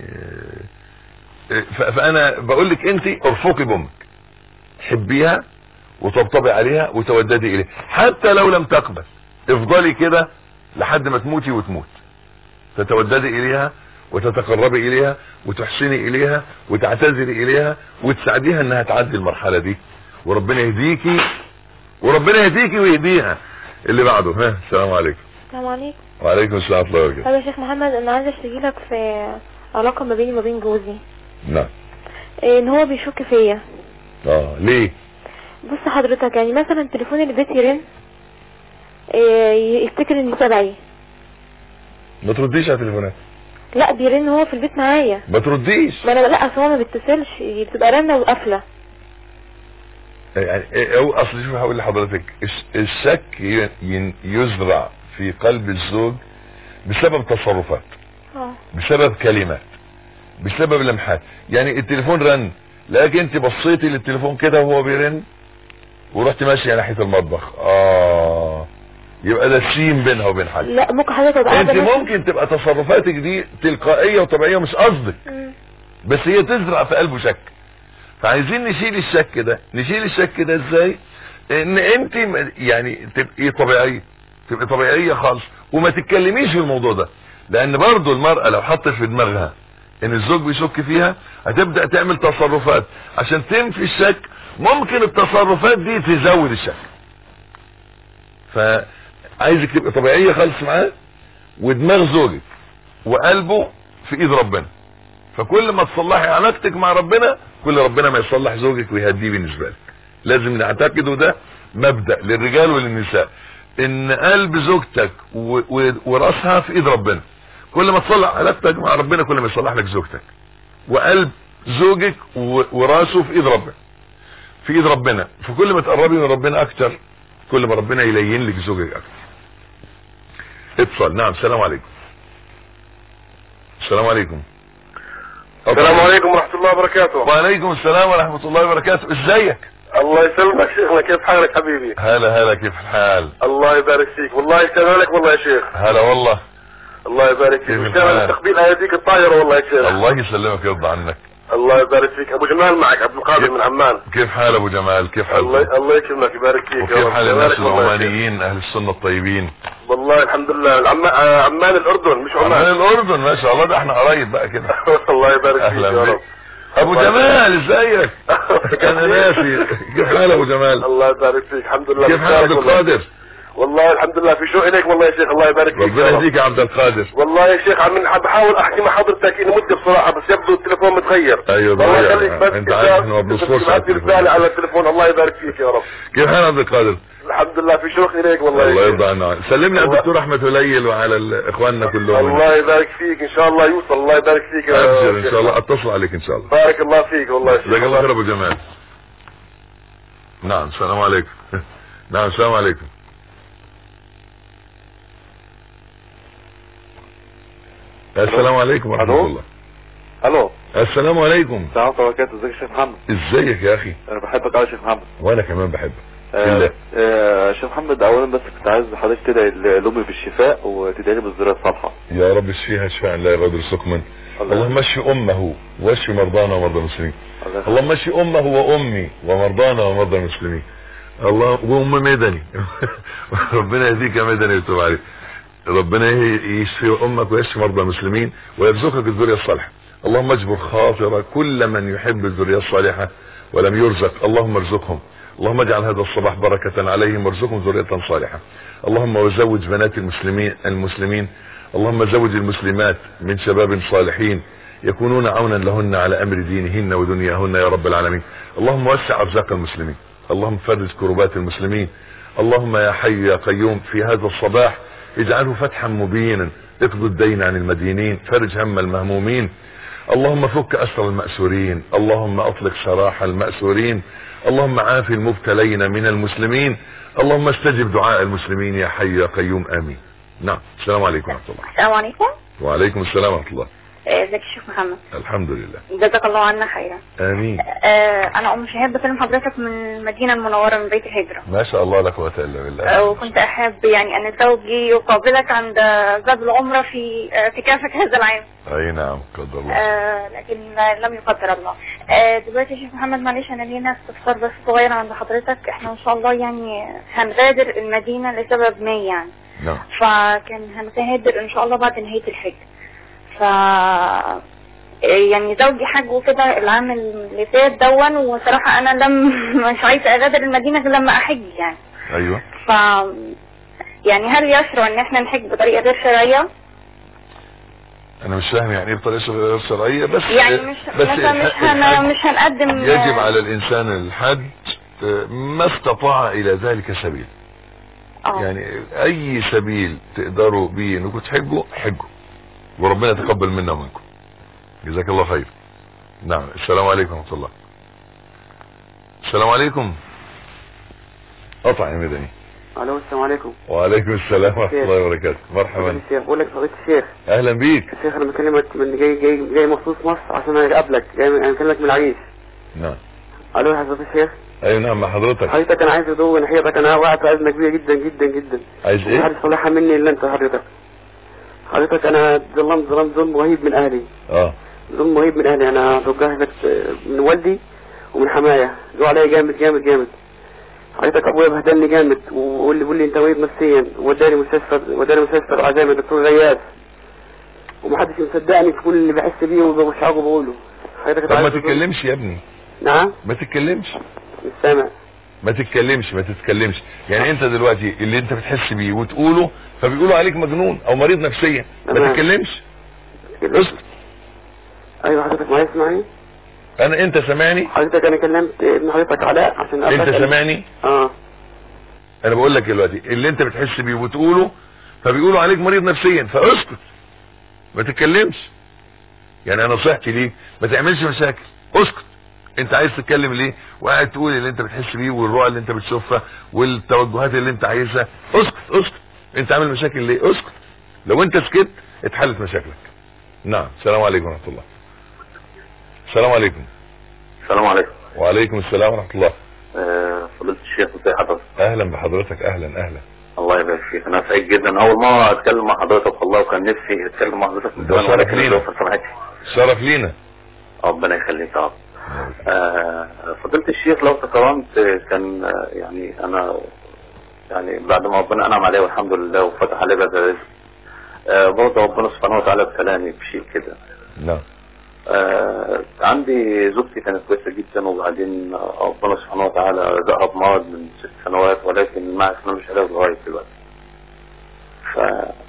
فانا بقول لك انت ارفقي بامك، حبيها وطبطبي عليها وتوددي اليها، حتى لو لم تقبل افضلي كده لحد ما تموتي وتموت، تتوددي اليها وتتقربي اليها وتحسني اليها وتعتذري اليها وتساعديها انها تعدي المرحلة دي، وربنا يهديكي وربنا يهديكي ويهديها. اللي بعده. ها السلام عليكم. السلام عليكم. وعليكم السلام ورحمة الله وبركاته. طيب يا شيخ محمد، انا عايزه اشتكي لك في علاقة ما بيني وما بين جوزي. نعم. إيه ان هو بيشك فيا. اه ليه؟ بص حضرتك، يعني مثلا تليفون البيت يرن إيه يفتكر اني تبعي. ما ترديش على تليفونات. لا بيرن هو في البيت معايا. ما ترديش. ما انا لا اصل هو ما بيتصلش، بتبقى رنه وقافله. يعني او اصل شوف هقول لحضرتك، الشك يزرع في قلب الزوج بسبب تصرفات، اه بسبب كلمات، بسبب لمحات. يعني التليفون رن، لكن انت بصيتي للتليفون كده وهو بيرن ورحت ماشيه ناحيه المطبخ، اه يبقى ده سين بينها وبين حد. لا ممكن حضرتك تبقى انت ممكن تبقى تصرفاتك دي تلقائيه وطبيعيه مش قصدك، بس هي تزرع في قلبه شك. فعايزين نشيل الشك ده. نشيل الشك ده ازاي؟ ان انت يعني تبقي طبيعيه، تبقي طبيعيه خالص وما تتكلميش في الموضوع ده، لان برضو المرأة لو حطت في دماغها ان الزوج بيشك فيها هتبدأ تعمل تصرفات عشان تنفي الشك، ممكن التصرفات دي تزود الشك. فعايزك تبقى طبيعية خالص معاه، ودماغ زوجك وقلبه في ايد ربنا. فكل ما تصلحي علاقتك مع ربنا كل ربنا ما يصلح زوجك ويهديه بالنسبة لك. لازم نعتقده ده مبدأ للرجال وللنساء، ان قلب زوجتك وراسها في ايد ربنا. كل ما تصلح علاقتك مع ربنا كل ما يصلح لك زوجتك، وقلب زوجك وراسه في ايد ربنا، في ايد ربنا. فكل ما تقربي من ربنا اكتر كل ما ربنا يلين لك زوجك اكتر. اتصل. نعم السلام عليكم. السلام عليكم. السلام عليكم ورحمة الله وبركاته. وعليكم السلام ورحمة الله وبركاته. ازيك؟ الله يسلمك شيخنا، كيف حالك حبيبي؟ هلا هلا، كيف الحال؟ الله يبارك فيك، والله يسلم لك والله يا شيخ. هلا والله. الله يبارك فيك، ان شاء الله تقبيل هديك الطايرة والله يا شيخ. الله يسلمك ويرضى عنك. الله يبارك فيك. ابو جمال معك، عبد القادر من عمان. كيف حال ابو جمال؟ كيف حالك؟ الله الله يكرمك ويبارك فيك. وكيف حال الناس العمانيين اهل السنة الطيبين؟ والله الحمد لله. العم... عمان الاردن مش عمان. عمان الاردن ما شاء الله، ده احنا قريب بقى كده. الله يبارك فيك يا رب. ابو جمال ازيك؟ انا ناسي. كيف حال ابو جمال؟ الله يبارك فيك. الحمد لله. كيف حال عبد القادر؟ والله الحمد لله في شوق اليك والله يا شيخ. الله يبارك فيك. ربنا يهديك يا عبد القادر. والله يا شيخ عم بحاول احكي مع حضرتك اني مدة بصراحة، بس يبدو التليفون متغير. ايوه بس انت عارف احنا ما بنصورش على التليفون. على التليفون. الله يبارك فيك يا رب. كيف حال عبد القادر؟ الحمد لله في شوق اليك والله. الله يرضى عنك. سلمني على الدكتور احمد هليل وعلى اخواننا كلهم. الله يبارك فيك، ان شاء الله يوصل. الله يبارك فيك يا ابشر ان شاء الله، اتصل عليك ان شاء الله. بارك الله فيك والله يا شيخ. جزاك الله خير ابو جمال. نعم السلام عليكم. نعم السلام عليكم. السلام عليكم ورحمة الله. الو. السلام عليكم. السلام عليكم وبركاته. ازيك يا شيخ محمد؟ ازيك يا اخي؟ انا بحبك قوي يا شيخ محمد. وانا كمان بحبك. آه آه شيخ محمد، اولا بس كنت عايز حضرتك تدعي لامي بالشفاء وتدعي لي بالذريه الصالحه. يا رب اشفيها شفاء لا يغادر سقما. اللهم اشف امه واشف مرضانا ومرضى المسلمين. اللهم اشف امه وامي ومرضانا ومرضى المسلمين. الله وام مدني. ربنا يهديك يا مدني ويتوب عليك. ربنا يشفي امك ويشفي مرضى المسلمين ويرزقك الذريه الصالحه. اللهم اجبر خاطر كل من يحب الذريه الصالحه ولم يرزق، اللهم ارزقهم. اللهم اجعل هذا الصباح بركة عليهم وارزقهم ذرية صالحة. اللهم وزوج بنات المسلمين المسلمين اللهم زوج المسلمات من شباب صالحين يكونون عونا لهن على امر دينهن ودنياهن يا رب العالمين. اللهم وسع ارزاق المسلمين، اللهم فرج كربات المسلمين، اللهم يا حي يا قيوم في هذا الصباح اجعله فتحا مبينا، اقض الدين عن المدينين، فرج هم المهمومين، اللهم فك اسر المأسورين، اللهم اطلق سراح المأسورين، اللهم عافي المبتلين من المسلمين، اللهم استجب دعاء المسلمين يا حي يا قيوم امين. نعم. السلام عليكم ورحمة الله. السلام عليكم. وعليكم السلام ورحمة الله. ازيك يا شيخ محمد؟ الحمد لله. جزاك الله عنا خيرا. امين. آه انا ام شهاب بكلم حضرتك من المدينة المنورة من بيت الهجرة. ما شاء الله لا قوة الا بالله. آه وكنت احب يعني ان زوجي يقابلك عند باب العمرة في آه في كافة هذا العام. اي نعم قدر الله. آه لكن لم يقدر الله. آه دلوقتي يا شيخ محمد معلش انا لينا استفسار بس صغير عند حضرتك. احنا ان شاء الله يعني هنغادر المدينة لسبب ما يعني. نعم. فكان هنغادر ان شاء الله بعد نهاية الحج. ف يعني زوجي حج وكده العام اللي فات دون، وصراحة انا لم مش عايزة اغادر المدينة غير لما احج يعني. ايوه. ف يعني هل يشرع ان احنا نحج بطريقة غير شرعية؟ انا مش فاهم يعني ايه بطريقة غير شرعية، بس يعني مش بس مثلا مش هن مش هنقدم. يجب على الانسان الحج ما استطاع الى ذلك سبيل. أوه. يعني اي سبيل تقدروا بيه انكم تحجوا حجوا، وربنا يتقبل منا ومنكم. جزاك الله خير. نعم. السلام عليكم ورحمة الله. السلام عليكم. قطع يا مدني. الو السلام عليكم. وعليكم السلام ورحمة الله وبركاته. مرحبا. الشيخ بقول لك فضيلة الشيخ. اهلا بيك. الشيخ انا بكلمك من جاي جاي جاي مخصوص مصر عشان اقابلك، جاي انا بكلمك من العريش. نعم. الو يا حضرتك الشيخ. ايوه نعم مع حضرتك. حضرتك انا عايز ادور ناحيتك، انا وقعت في ازمه كبيره جدا جدا جدا. عايز ايه؟ محدش صالحها مني الا انت حضرتك. حضرتك انا ظلمت ظلمت ظلم رهيب من اهلي. اه ظلم رهيب من اهلي. انا توجهت من والدي ومن حماية، جو عليا جامد جامد جامد. حضرتك ابويا بهدلني جامد وقول لي بيقول لي انت مريض نفسيا، ووداني مستشفى وداني مستشفى العزايم الدكتور غياث، ومحدش مصدقني في كل اللي بحس بيه وبشعره بقوله. حضرتك طب ما تتكلمش يا ابني. نعم. ما تتكلمش. مش سامع. ما تتكلمش ما تتكلمش يعني انت دلوقتي اللي انت بتحس بيه وتقوله فبيقولوا عليك مجنون او مريض نفسيا. ما تتكلمش. اسكت. ايوه حضرتك ما يسمعني. انا انت سامعني؟ حضرتك انا كلمت ابن حضرتك علاء عشان انت سامعني؟ اه انا بقول لك دلوقتي اللي انت بتحس بيه وتقوله فبيقولوا عليك مريض نفسيا، فاسكت ما تتكلمش. يعني انا نصيحتي ليك ما تعملش مشاكل، اسكت. انت عايز تتكلم ليه وقاعد تقول اللي انت بتحس بيه والرؤى اللي انت بتشوفها والتوجهات اللي انت عايزها؟ اسكت اسكت. انت عامل مشاكل ليه؟ اسكت. لو انت سكت اتحلت مشاكلك. نعم. السلام عليكم ورحمة الله. السلام عليكم. السلام عليكم. وعليكم السلام ورحمة الله. آه فضيلة الشيخ ازي حضرتك؟ اهلا بحضرتك. اهلا اهلا. الله يبارك فيك. انا سعيد جدا اول مرة اتكلم مع حضرتك والله، وكان نفسي اتكلم مع حضرتك من زمان شرف لينا. شرف لينا. ربنا يخليك يا رب. آه فضيلة الشيخ لو تكرمت كان آه يعني انا يعني بعد ما ربنا انعم عليه والحمد لله وفتح عليه باب الرزق، آه برضه ربنا سبحانه وتعالى ابتلاني بشيء كده. نعم. آه عندي زوجتي كانت كويسة جدا، وبعدين ربنا سبحانه وتعالى رزقها بمرض من ست سنوات، ولكن ما عرفناش عليها لغاية دلوقتي. ف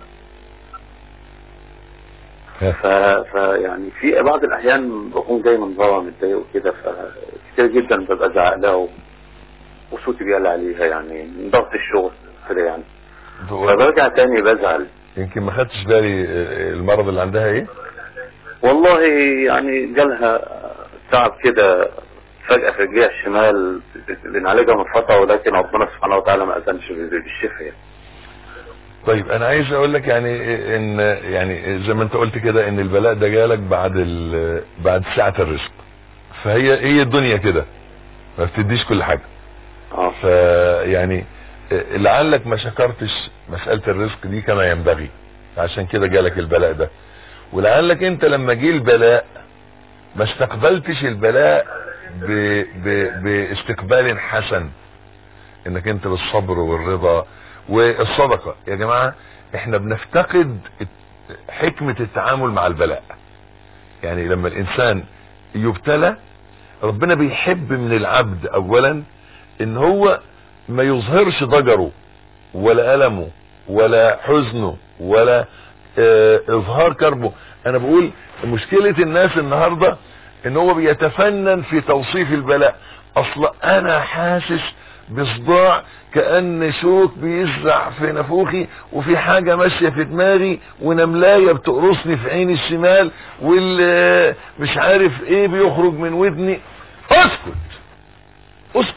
ف... ف يعني في بعض الاحيان بكون جاي من بره متضايق وكده، فكتير جدا ببقى زعق لها و... وصوتي بيعلى عليها يعني من ضغط الشغل كده يعني، فبرجع تاني بزعل. يمكن ما خدتش بالي المرض اللي عندها ايه؟ والله يعني جالها تعب كده فجأة في الجهة الشمال، بنعالجها من فترة، ولكن ربنا سبحانه وتعالى ما أذنش بالشفاء يعني. طيب انا عايز اقول لك يعني ان يعني زي ما انت قلت كده ان البلاء ده جالك بعد بعد ساعة الرزق، فهي هي الدنيا كده ما بتديش كل حاجة. اه فيعني لعلك ما شكرتش مسألة الرزق دي كما ينبغي، عشان كده جالك البلاء ده. ولعلك انت لما جه البلاء ما استقبلتش البلاء ب... ب... باستقبال حسن، انك انت بالصبر والرضا والصدقة. يا جماعة احنا بنفتقد حكمة التعامل مع البلاء. يعني لما الانسان يبتلى ربنا بيحب من العبد اولا ان هو ما يظهرش ضجره ولا ألمه ولا حزنه ولا اه اظهار كربه. انا بقول مشكلة الناس النهاردة ان هو بيتفنن في توصيف البلاء. اصلا انا حاسس بصداع كأن شوك بيزرع في نافوخي وفي حاجة ماشية في دماغي ونملاية بتقرصني في عيني الشمال والمش عارف ايه بيخرج من ودني. اسكت اسكت،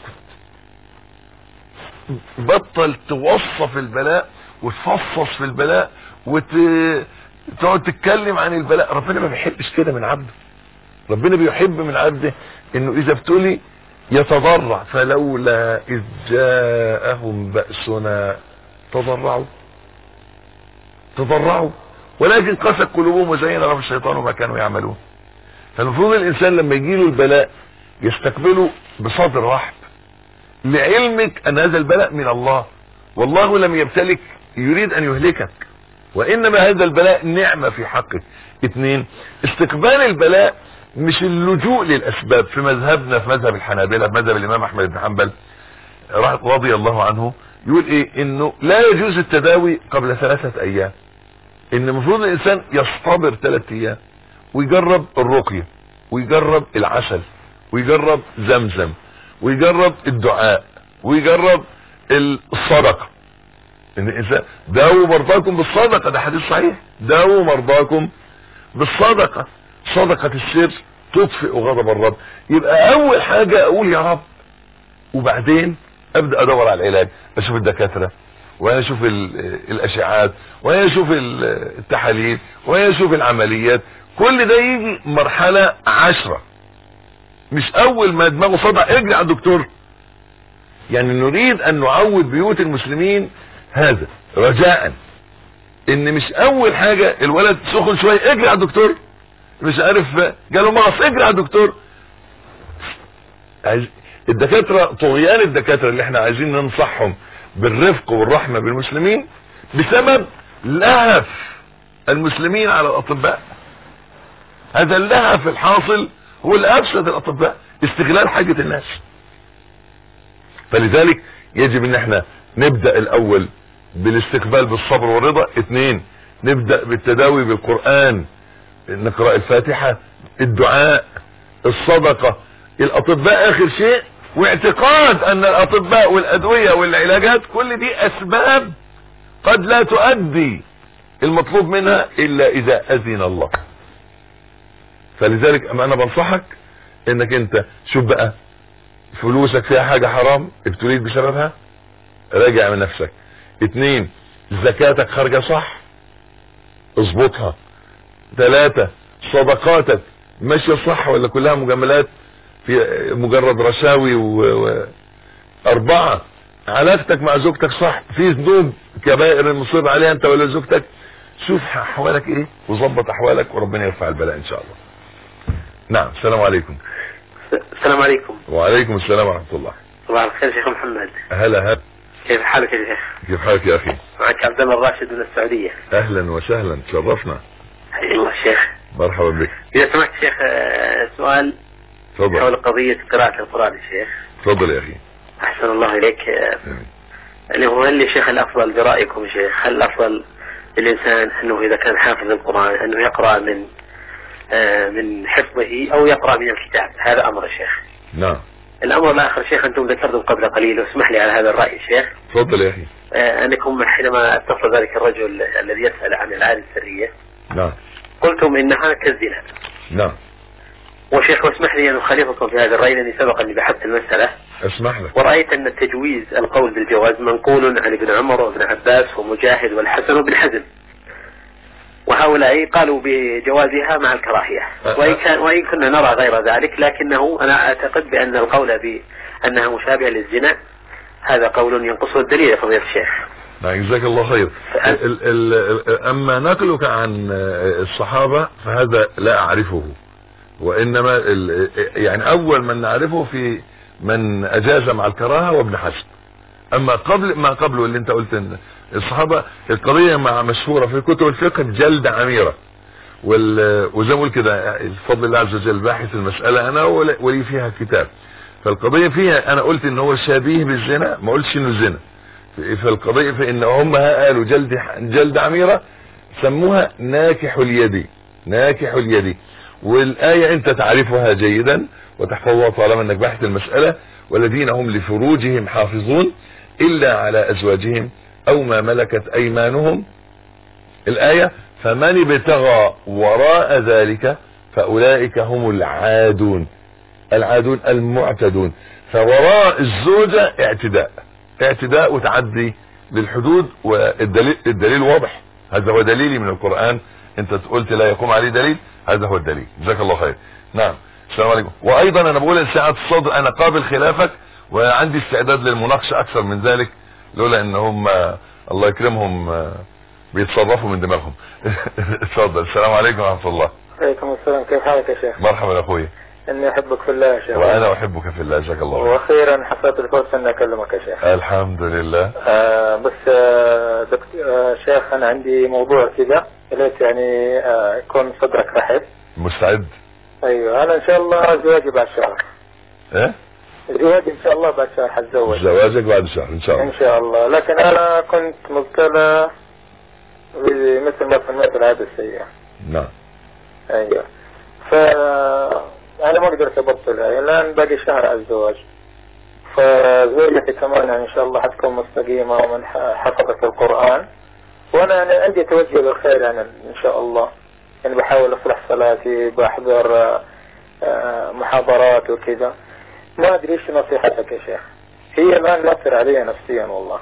بطل توصف البلاء وتفصص في البلاء وتقعد تتكلم عن البلاء. ربنا ما بيحبش كده من عبده. ربنا بيحب من عبده انه اذا ابتلي يتضرع، فلولا اذ جاءهم بأسنا تضرعوا تضرعوا ولكن قست قلوبهم وزين لهم الشيطان ما كانوا يعملون. فالمفروض الانسان لما يجيله البلاء يستقبله بصدر رحب، لعلمك ان هذا البلاء من الله، والله لم يبتلك يريد ان يهلكك، وانما هذا البلاء نعمة في حقك. اثنين، استقبال البلاء مش اللجوء للاسباب. في مذهبنا في مذهب الحنابلة، في مذهب الامام احمد بن حنبل رضي الله عنه، يقول ايه؟ انه لا يجوز التداوي قبل ثلاثة ايام. ان المفروض الانسان يصطبر ثلاثة ايام ويجرب الرقية ويجرب العسل ويجرب زمزم ويجرب الدعاء ويجرب الصدقة. ان الانسان داووا مرضاكم بالصدقة، ده حديث صحيح، داووا مرضاكم بالصدقة. صدقة السر تطفئ غضب الرب. يبقى اول حاجة اقول يا رب، وبعدين ابدأ ادور على العلاج، اشوف الدكاترة وانا اشوف الاشعاعات وانا اشوف التحاليل وانا اشوف العمليات. كل ده يجي مرحلة عشرة، مش اول ما دماغه صدع اجري على الدكتور. يعني نريد ان نعود بيوت المسلمين هذا رجاء، ان مش اول حاجة الولد سخن شوية اجري على الدكتور، مش عارف جاله مغص اجري على الدكتور. الدكاترة طغيان الدكاترة اللي احنا عايزين ننصحهم بالرفق والرحمة بالمسلمين بسبب لهف المسلمين على الاطباء. هذا اللهف الحاصل هو اللي افسد الاطباء، استغلال حاجة الناس. فلذلك يجب ان احنا نبدأ الاول بالاستقبال بالصبر والرضا. اثنين، نبدأ بالتداوي بالقرآن، نقرأ الفاتحة، الدعاء، الصدقة، الاطباء اخر شيء، واعتقاد ان الاطباء والادوية والعلاجات كل دي اسباب قد لا تؤدي المطلوب منها الا اذا اذن الله. فلذلك اما انا بنصحك انك انت شوف بقى فلوسك فيها حاجة حرام ابتليت بسببها، راجع من نفسك. اتنين، زكاتك خارجة صح اظبطها. ثلاثة، صدقاتك ماشية صح ولا كلها مجاملات في مجرد رشاوي و... و... اربعة، علاقتك مع زوجتك صح، في ذنوب كبائر مصر عليها انت ولا زوجتك، شوف احوالك ايه وظبط احوالك وربنا يرفع البلاء ان شاء الله. نعم. السلام عليكم. السلام عليكم. وعليكم السلام ورحمة الله. صباح الخير شيخ محمد. هلا هلا. كيف حالك يا شيخ؟ كيف حالك يا اخي؟ معك عبد الله الراشد من السعودية. اهلا وسهلا، تشرفنا. حيا الله شيخ. مرحبا بك. اذا سمحت شيخ سؤال تفضل حول قضية قراءة القرآن يا شيخ. تفضل يا اخي. احسن الله اليك. اللي هو هل يا شيخ الافضل برأيكم يا شيخ، هل الافضل للانسان انه اذا كان حافظ القرآن انه يقرأ من آه من حفظه او يقرأ من الكتاب؟ هذا امر يا شيخ. نعم. الامر الاخر شيخ، انتم ذكرتم قبل قليل واسمح لي على هذا الرأي شيخ. تفضل يا اخي. آه انكم حينما اتصل ذلك الرجل الذي يسأل عن العادة السرية، نعم، قلتم انها كالزنا. نعم. وشيخ واسمح لي ان اخالفكم في هذا الرأي لاني سبق اني بحثت المسألة. اسمح لك. ورأيت ان التجويز القول بالجواز منقول عن ابن عمر وابن عباس ومجاهد والحسن وابن حزم، وهؤلاء قالوا بجوازها مع الكراهية، وإن, كان وإن كنا نرى غير ذلك، لكنه أنا أعتقد بأن القول بأنها مشابهة للزنا هذا قول ينقصه الدليل يا فضيلة الشيخ. نعم جزاك الله خير. ال ال أما نقلك عن الصحابة فهذا لا أعرفه، وإنما يعني أول من نعرفه في من أجاز مع الكراهة وابن حزم. أما قبل ما قبله اللي أنت قلت إن الصحابة القضية مع مشهورة في كتب الفقه جلد عميرة، وزي ما قلت كده الفضل الله عز وجل باحث المسألة انا ولي فيها كتاب. فالقضية فيها انا قلت ان هو شبيه بالزنا، ما قلتش انه زنا. فالقضية في ان هم قالوا جلد جلد عميرة، سموها ناكح اليد، ناكح اليد. والآية انت تعرفها جيدا وتحفظها طالما انك بحث المسألة. والذين هم لفروجهم حافظون الا على ازواجهم او ما ملكت ايمانهم. الآية فمن ابتغى وراء ذلك فاولئك هم العادون. العادون المعتدون. فوراء الزوجة اعتداء اعتداء وتعدي للحدود. والدليل الدليل واضح. هذا هو دليلي من القرآن. انت قلت لا يقوم عليه دليل، هذا هو الدليل. جزاك الله خير. نعم السلام عليكم. وايضا انا بقول لسعة الصدر انا قابل خلافك وعندي استعداد للمناقشة اكثر من ذلك، لولا ان هم الله يكرمهم بيتصرفوا من دماغهم. اتفضل. السلام عليكم ورحمة الله. عليكم السلام. كيف حالك يا شيخ؟ مرحبا يا اخوي. اني احبك في الله يا شيخ. وانا احبك في الله. جزاك الله خير. واخيرا حصلت الفرصة اني اكلمك يا شيخ. الحمد لله. آه بس آه دكتور آه شيخ انا عندي موضوع كذا ليت يعني آه يكون صدرك رحب. مستعد. ايوه انا ان شاء الله زواجي بعد شهر. ايه؟ زواجي ان شاء الله بعد شهر حتزوج. زواجك بعد شهر ان شاء الله. ان شاء الله. لكن انا كنت مبتلى مثل ما سميت العادة السيئة. نعم. ايوه. ف انا ما قدرت ابطلها الان باقي شهر على الزواج. فزوجتي كمان يعني ان شاء الله حتكون مستقيمة ومن حفظت القرآن. وانا يعني عندي توجه للخير يعني ان شاء الله. يعني بحاول اصلح صلاتي، بحضر محاضرات وكذا. ما ادري ايش نصيحتك يا شيخ. هي الان مأثر علي نفسيا والله.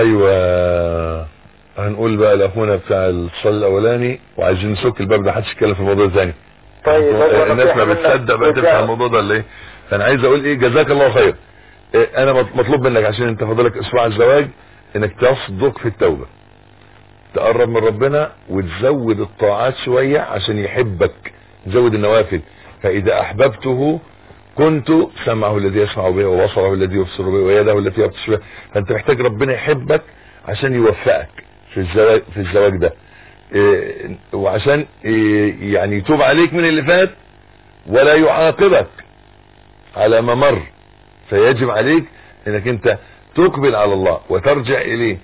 ايوه هنقول بقى لاخونا بتاع الصل الاولاني وعايزين نسك الباب ده، محدش يتكلم في الموضوع الثاني. طيب الناس ما بتصدق بقى تفتح الموضوع ده ولا ايه؟ فانا عايز اقول ايه، جزاك الله خير. إيه انا مطلوب منك عشان انت فاضلك اسبوع الزواج انك تصدق في التوبة، تقرب من ربنا وتزود الطاعات شوية عشان يحبك، تزود النوافل. فاذا احببته كنت سمعه الذي يسمع به وبصره الذي يبصر به ويده التي يبطش بها. فانت محتاج ربنا يحبك عشان يوفقك في الزواج في الزواج ده، إيه وعشان إيه يعني يتوب عليك من اللي فات ولا يعاقبك على ما مر. فيجب عليك انك انت تقبل على الله وترجع اليه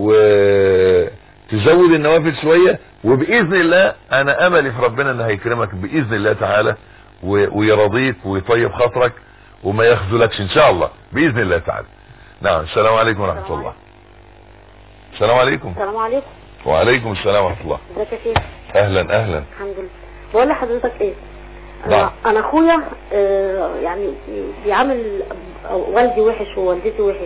وتزود النوافل شوية. وباذن الله انا املي في ربنا انه هيكرمك باذن الله تعالى ويرضيك ويطيب خاطرك وما يخذلكش ان شاء الله باذن الله تعالى. نعم السلام عليكم ورحمة الله. السلام عليكم. السلام عليكم. وعليكم السلام ورحمة الله. ازيك يا شيخ؟ اهلا اهلا. الحمد لله. بقول لحضرتك ايه، نعم. انا اخويا اه يعني بيعامل والدي وحش ووالدتي وحش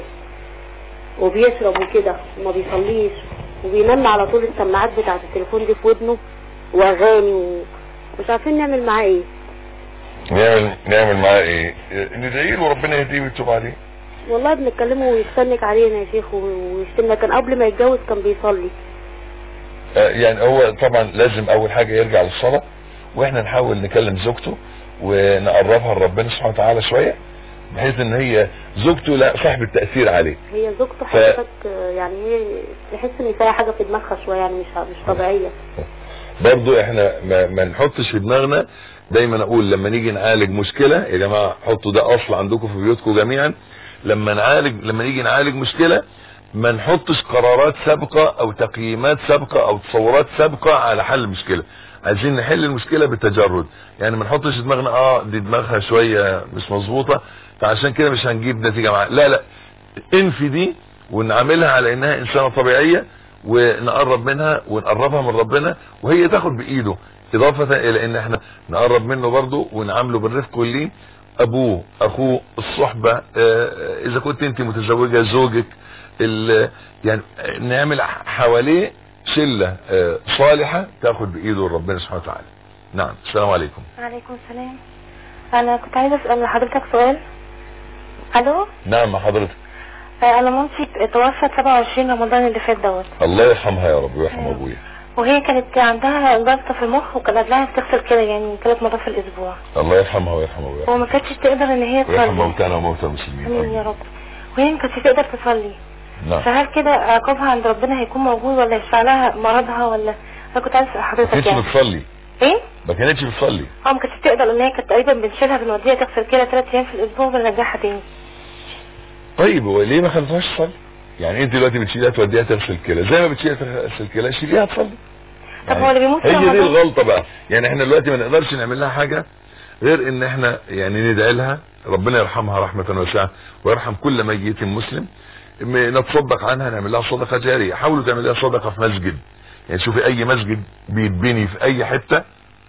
وبيشرب وكده وما بيصليش وبينام على طول السماعات بتاعت التليفون دي في ودنه واغاني ومش عارفين نعمل معاه ايه. نعمل نعمل معاه ايه؟ ندعي له ربنا يهديه ويتوب عليه. والله بنتكلمه ويستنك علينا يا شيخ ويشتمنا. كان قبل ما يتجوز كان بيصلي. آه يعني هو طبعا لازم اول حاجة يرجع للصلاة، واحنا نحاول نكلم زوجته ونقربها لربنا سبحانه وتعالى شوية بحيث ان هي زوجته لا صاحب التأثير عليه. هي زوجته حضرتك ف... يعني هي تحس ان فيها حاجة في دماغها شوية يعني مش مش طبيعية. برضو احنا ما, ما نحطش في دماغنا. دايما اقول لما نيجي نعالج مشكلة يا جماعة حطوا ده اصل عندكم في بيوتكم جميعا، لما نعالج لما نيجي نعالج مشكلة ما نحطش قرارات سابقة او تقييمات سابقة او تصورات سابقة على حل المشكلة. عايزين نحل المشكلة بالتجرد. يعني ما نحطش دماغنا اه دي دماغها شوية مش مظبوطة فعشان كده مش هنجيب نتيجة معاها. لا لا انفي دي ونعملها على انها انسانة طبيعية ونقرب منها ونقربها من ربنا وهي تاخد بايده، اضافة الى ان احنا نقرب منه برضو ونعامله بالرفق واللين. ابوه اخوه الصحبة اه اذا كنت انت متزوجة زوجك يعني نعمل حواليه شلة اه صالحة تاخد بايده ربنا سبحانه وتعالى. نعم السلام عليكم. وعليكم السلام. انا كنت عايزة اسأل حضرتك سؤال. الو. نعم مع حضرتك. انا مامتي توفت سبعة وعشرين رمضان اللي فات دوت. الله يرحمها يا رب ويرحم ابويا. وهي كانت عندها جلطة في المخ وكان قبلها بتغسل كده يعني ثلاث مرات في الاسبوع. الله يرحمها ويرحم ابويا. وما كانتش تقدر ان هي تصلي. ويرحم موتانا وموتى المسلمين. امين يا رب. وهي ما كانتش تقدر تصلي. نعم. فهل كده عقابها عند ربنا هيكون موجود ولا يشفع لها مرضها ولا؟ انا كنت عايز حضرتك يعني. ما كانتش بتصلي. ايه؟ ما كانتش بتصلي. اه ما كانتش تقدر ان هي كانت تقريبا بنشيلها بنوديها تغسل كده ثلاث ايام في الاسبوع وبنرجعها تاني. طيب هو ليه ما خلتهاش تصلي؟ يعني انت دلوقتي بتشيلها توديها تغسل كده زي ما بتشيلها تغسل كده شيليها تصلي. طب هو اللي بيموت هي دي رمضان؟ الغلطه بقى. يعني احنا دلوقتي ما نقدرش نعمل لها حاجه غير ان احنا يعني ندعي لها ربنا يرحمها رحمه واسعه ويرحم كل ميت مسلم، نتصدق عنها، نعمل لها صدقه جاريه. حاولوا تعمل لها صدقه في مسجد، يعني شوفي اي مسجد بيتبني في اي حته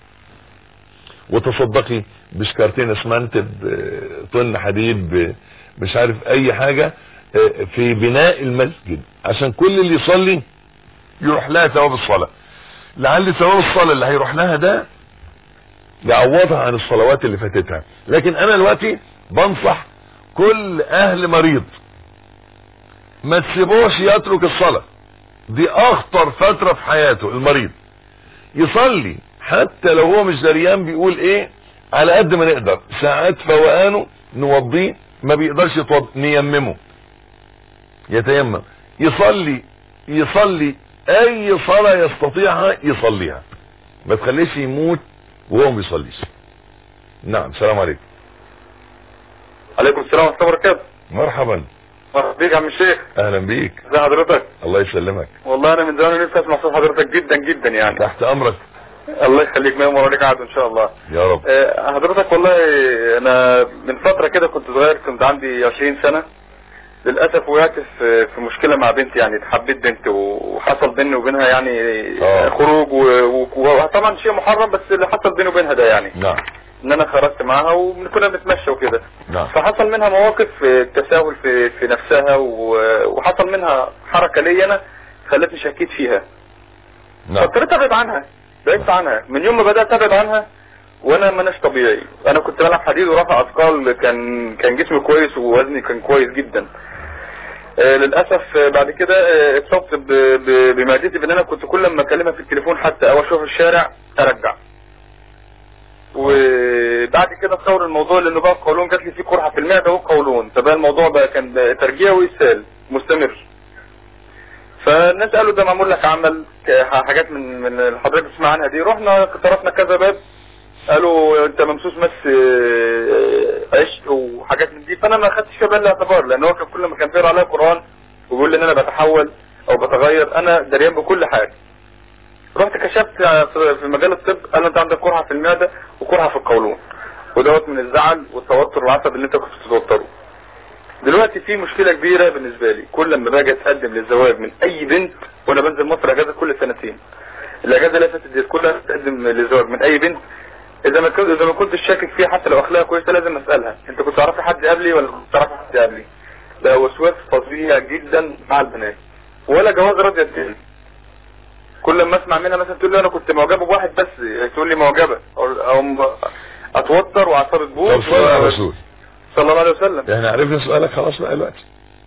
وتصدقي بشكارتين اسمنت، بطن حديد، مش عارف اي حاجه في بناء المسجد، عشان كل اللي يصلي يروح لها ثواب الصلاه. لعل ثواب الصلاه اللي هيروح لها ده يعوضها عن الصلوات اللي فاتتها. لكن انا دلوقتي بنصح كل اهل مريض ما تسيبوش يترك الصلاه، دي اخطر فتره في حياته. المريض يصلي حتى لو هو مش دريان بيقول ايه، على قد ما نقدر. ساعات فوقانه نوضيه، ما بيقدرش يتوضى نيممه يتيمم، يصلي يصلي اي صلاة يستطيعها يصليها، ما تخليش يموت وهو ما بيصليش. نعم. السلام عليكم. عليكم السلام ورحمة الله وبركاته. مرحبا. مرحبا بيك يا عم الشيخ. اهلا بيك. ازي حضرتك؟ الله يسلمك. والله انا من زمان نفسي اسمع صوت حضرتك جدا جدا يعني. تحت امرك. الله يخليك، ما يوم عليك قعد ان شاء الله يا رب. أه حضرتك والله انا من فترة كده كنت صغير، كنت عندي عشرين سنة. للاسف وقعت في في مشكلة مع بنتي، يعني حبيت بنت وحصل بيني وبينها يعني أوه. خروج، وطبعا شيء محرم، بس اللي حصل بيني وبينها ده يعني نعم ان انا خرجت معاها وكنا بنتمشى وكده. نعم. فحصل منها مواقف تساهل في في نفسها، وحصل منها حركة لي انا خلتني شكيت فيها. نعم. فاضطريت ابعد عنها، بعدت عنها. من يوم ما بدأت ابعد عنها وانا ماناش طبيعي. انا كنت بلعب حديد ورافع اثقال، كان كان جسمي كويس ووزني كان كويس جدا. آه للاسف بعد كده آه اتصبت بمعدتي، بان انا كنت كل لما اكلمها في التليفون حتى او اشوفها في الشارع ارجع. وبعد كده تصور الموضوع لانه بقى القولون جات لي فيه قرحه في المعده والقولون، فبقى الموضوع بقى كان ترجيع واسهال مستمر. فالناس قالوا ده معمول لك عمل حاجات من من اللي حضرتك بتسمع عنها دي. رحنا طرفنا كذا باب، قالوا انت ممسوس مس عشق وحاجات من دي. فانا ما خدتش فيها بالي اعتبار، لان هو كان كل ما كان بيقرا عليا قران وبيقول لي ان انا بتحول او بتغير، انا دريان بكل حاجه. رحت كشفت في مجال الطب، قال انت عندك قرحه في المعده وقرحه في القولون، ودوت من الزعل والتوتر والعصب اللي انت كنت بتتوتره. دلوقتي في مشكله كبيره بالنسبه لي، كل لما باجي اتقدم للزواج من اي بنت، وانا بنزل مصر اجازه كل سنتين، الاجازه اللي فاتت دي كلها بتقدم للزواج من اي بنت، اذا ما كنت اذا ما كنتش شاكك فيها حتى لو اخلاقها كويسه لازم اسالها انت كنت تعرفي حد قبلي ولا كنت تعرفي حد قبلي؟ ده وسواس فظيع جدا مع البنات، ولا جواز راضيه تدين. كل لما اسمع منها مثلا تقول لي انا كنت معجبه بواحد بس، تقول لي معجبه او اتوتر واعصابي تبوظ. طب صلى على الرسول صلى الله عليه وسلم. احنا عرفنا سؤالك خلاص بقى دلوقتي.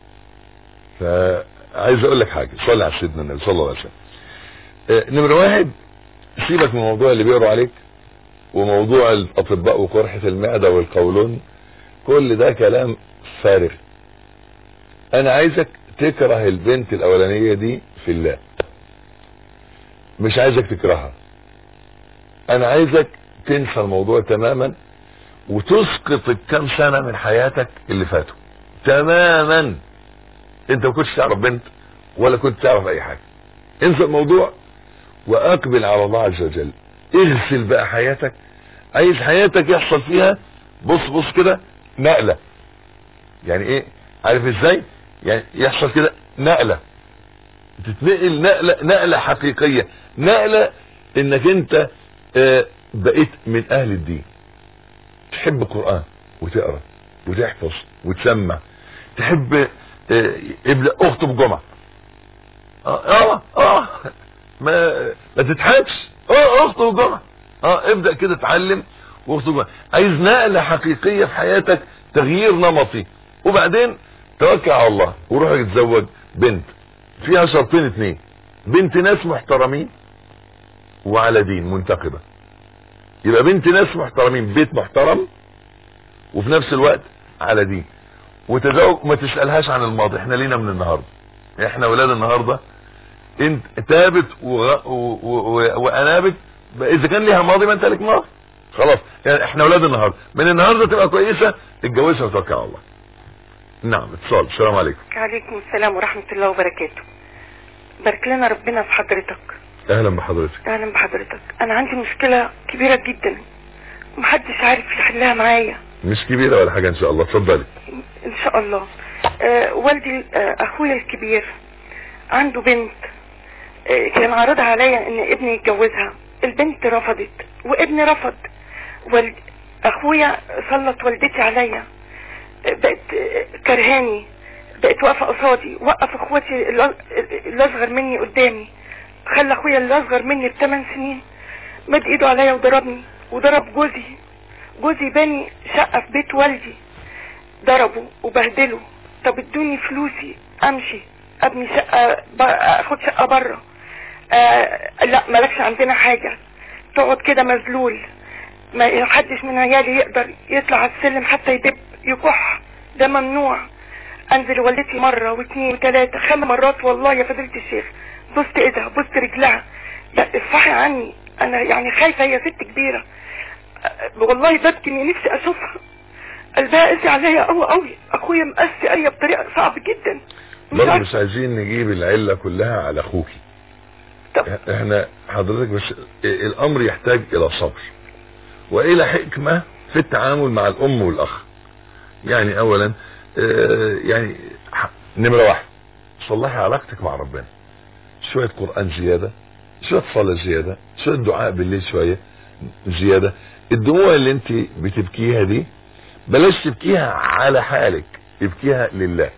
فعايز اقول لك حاجه، صلي على سيدنا النبي صلى الله عليه وسلم. اه نمره واحد، سيبك من الموضوع اللي بيقروا عليك وموضوع الاطباء وقرحه المعده والقولون، كل ده كلام فارغ. انا عايزك تكره البنت الاولانيه دي في الله، مش عايزك تكرهها. انا عايزك تنسى الموضوع تماما وتسقط الكام سنة من حياتك اللي فاتوا تماما. انت ما كنتش تعرف بنت ولا كنت تعرف اي حاجة. انسى الموضوع واقبل على الله عز وجل. اغسل بقى حياتك. عايز حياتك يحصل فيها بص بص كده نقلة. يعني ايه؟ عارف ازاي؟ يعني يحصل كده نقلة، تتنقل نقلة نقلة حقيقية، نقلة انك انت اه بقيت من اهل الدين، تحب القرآن وتقرأ وتحفظ وتسمع، تحب اه ابدأ اخطب جمعة. اه اه اه ما ما تضحكش، اه اخطب جمعة، اه ابدأ كده اتعلم واخطب جمعة. عايز نقلة حقيقية في حياتك، تغيير نمطي، وبعدين توكل على الله وروح اتزوج بنت فيها شرطين اتنين، بنت ناس محترمين وعلى دين منتقبة. يبقى بنت ناس محترمين، بيت محترم، وفي نفس الوقت على دين. وتزوج ما تسألهاش عن الماضي، احنا لينا من النهاردة، احنا ولاد النهاردة. انت تابت وانابت، اذا كان ليها ماضي ما انت لك ماضي خلاص. يعني احنا ولاد النهاردة، من النهاردة تبقى كويسة، اتجوزها وتوكل على الله. نعم اتصال. السلام عليكم. وعليكم السلام ورحمة الله وبركاته. بارك لنا ربنا في حضرتك. اهلا بحضرتك. اهلا بحضرتك. انا عندي مشكلة كبيرة جدا محدش عارف يحلها معايا. مش كبيرة ولا حاجة ان شاء الله، اتفضلي. ان شاء الله. آه والدي آه اخويا الكبير عنده بنت، آه كان عرضها عليا ان ابني يتجوزها، البنت رفضت وابني رفض. والد اخويا سلط والدتي عليا، آه بقت آه كرهاني، بقت واقفة قصادي، وقف اخواتي اللي اصغر مني قدامي، خلى اخويا اللي اصغر مني بثمان سنين مد ايده عليا وضربني، وضرب جوزي. جوزي باني شقة في بيت والدي، ضربه وبهدله. طب ادوني فلوسي امشي ابني شقة، اخد شقة بره. آه لا مالكش عندنا حاجة، تقعد كده مذلول، ما حدش من عيالي يقدر يطلع على السلم حتى يدب يكح، ده ممنوع. انزل والدتي مرة واثنين وثلاثة خمس مرات والله يا فضيلة الشيخ، بصت ايدها بصت رجلها، اصفحي عني، انا يعني خايفة، هي ست كبيرة والله ببكي اني نفسي اشوفها، قلبها قاسي عليا قوي قوي، اخويا مقاسي عليا بطريقة صعب جدا. برضه مش عايزين نجيب العلة كلها على اخوكي. طب احنا حضرتك بس الامر يحتاج الى صبر والى حكمة في التعامل مع الام والاخ. يعني اولا اه يعني نمرة واحد، صلحي علاقتك مع ربنا، شوية قرآن زيادة، شوية صلاة زيادة، شوية دعاء بالليل شوية زيادة. الدموع اللي انت بتبكيها دي بلاش تبكيها على حالك، ابكيها لله.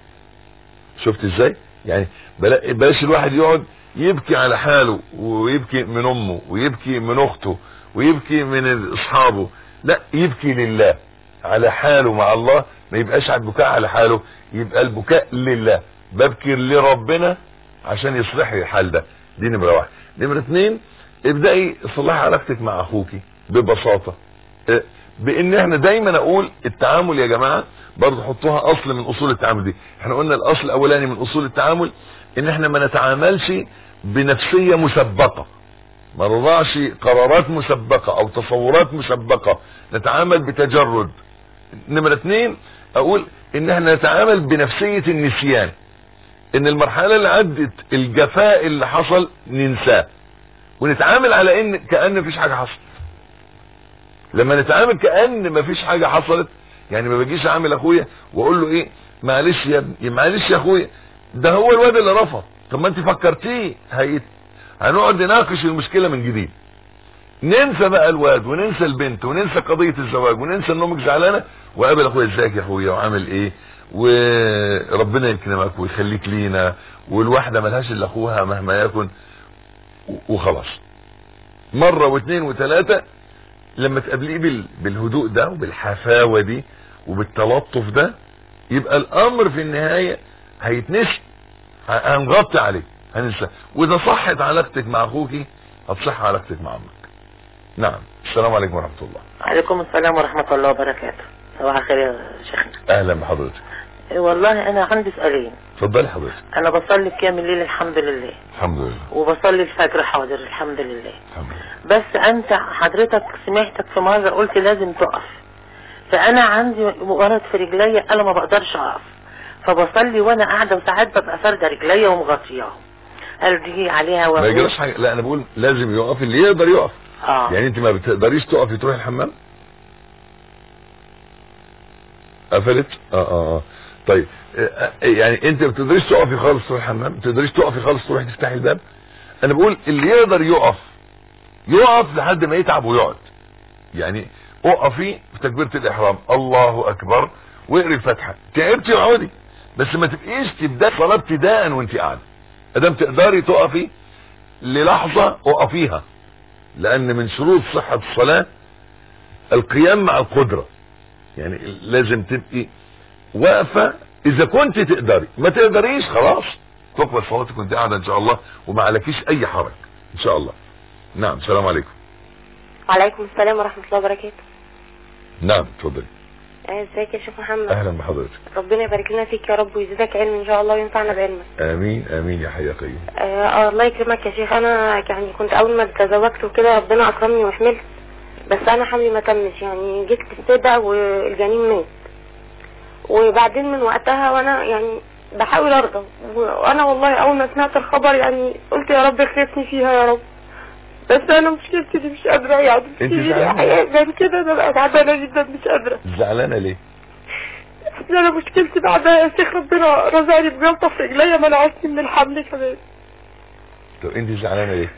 شفت ازاي؟ يعني بلاش الواحد يقعد يبكي على حاله ويبكي من امه ويبكي من اخته ويبكي من اصحابه، لا، يبكي لله على حاله مع الله، ما يبقاش على البكاء على حاله، يبقى البكاء لله، ببكي لربنا عشان يصلح لي الحال ده. دي نمرة واحد. نمرة اتنين، ابدأي صلحي علاقتك مع اخوكي ببساطة، بان احنا دايما اقول التعامل يا جماعة برضه حطوها اصل من اصول التعامل دي. احنا قلنا الاصل الاولاني من اصول التعامل ان احنا ما نتعاملش بنفسية مسبقة، ما نضعش قرارات مسبقة او تصورات مسبقة، نتعامل بتجرد. نمرة اتنين اقول ان احنا نتعامل بنفسية النسيان، ان المرحلة اللي عدت الجفاء اللي حصل ننساه ونتعامل على ان كأن مفيش حاجة حصلت. لما نتعامل كأن مفيش حاجة حصلت، يعني ما بجيش اعمل اخويا واقول له ايه معلش يا ابني، معلش يا اخويا، ده هو الواد اللي رفض، طب ما انت فكرتيه، هيت هنقعد نناقش المشكلة من جديد، ننسى بقى الواد وننسى البنت وننسى قضية الزواج وننسى ان امك زعلانة، وقابل اخويا ازيك يا اخويا وعامل ايه وربنا يكرمك ويخليك لينا، والواحدة ملهاش الا اخوها مهما يكن، وخلاص. مرة واثنين وثلاثة لما تقابليه بالهدوء ده وبالحفاوة دي وبالتلطف ده، يبقى الامر في النهاية هيتنسي، هنغطي عليه، هننسى. واذا صحت علاقتك مع اخوكي هتصح علاقتك مع امك. نعم. السلام عليكم ورحمة الله. وعليكم السلام ورحمة الله وبركاته. صباح الخير يا شيخنا. اهلا بحضرتك. والله انا عندي سؤالين. اتفضلي حضرتك. انا بصلي قيام الليل الحمد لله. الحمد لله. وبصلي الفجر حاضر الحمد لله. الحمد لله. بس انت حضرتك سمعتك في مرة قلت لازم تقف، فانا عندي ورد في رجليا، انا ما بقدرش اقف، فبصلي وانا قاعدة وساعات ببقى فاردة رجليا ومغطياها، هل دي عليها ما يجراش حاجة؟ لا انا بقول لازم يقف اللي يقدر يقف. اه يعني انت ما بتقدريش تقفي تروحي الحمام؟ قفلت؟ اه اه اه طيب يعني انت ما بتقدريش تقفي خالص تروحي الحمام؟ ما بتقدريش تقفي خالص تروحي تفتحي الباب؟ انا بقول اللي يقدر يقف يقف لحد ما يتعب ويقعد. يعني اقفي في تكبيرة الاحرام الله اكبر واقري الفاتحة، تعبتي اقعدي، بس ما تبقيش تبدأ صلاة ابتداء وانت قاعده. ادام تقدري تقفي للحظة اقفيها، لان من شروط صحة الصلاة القيام مع القدرة، يعني لازم تبقي واقفة اذا كنت تقدري، ما تقدريش خلاص تقبل صلاتك وانت قاعدة ان شاء الله وما عليكيش اي حرج ان شاء الله. نعم. السلام عليكم. وعليكم السلام ورحمة الله وبركاته. نعم اتفضلي. ازيك يا شيخ محمد؟ اهلا بحضرتك. ربنا يبارك لنا فيك يا رب ويزيدك علم ان شاء الله وينفعنا بعلمك. امين امين يا حي يا قيوم. آه الله يكرمك يا شيخ. انا يعني كنت اول ما تزوجت وكده ربنا اكرمني وحملت، بس انا حملي ما تمش، يعني جيت السابع والجنين مات، وبعدين من وقتها وانا يعني بحاول ارضى، وانا والله اول ما سمعت الخبر يعني قلت يا رب اخلفني فيها يا رب، بس انا مشكلتي دي مش قادره يعني انت في زعلانة؟ حياه غير كده انا بقى تعبانه جدا مش قادره. زعلانه ليه؟ اصل انا مشكلتي بعدها يا شيخ ربنا رزقني بجلطه في رجليا منعتني من الحمل كمان. طب انت زعلانه ليه؟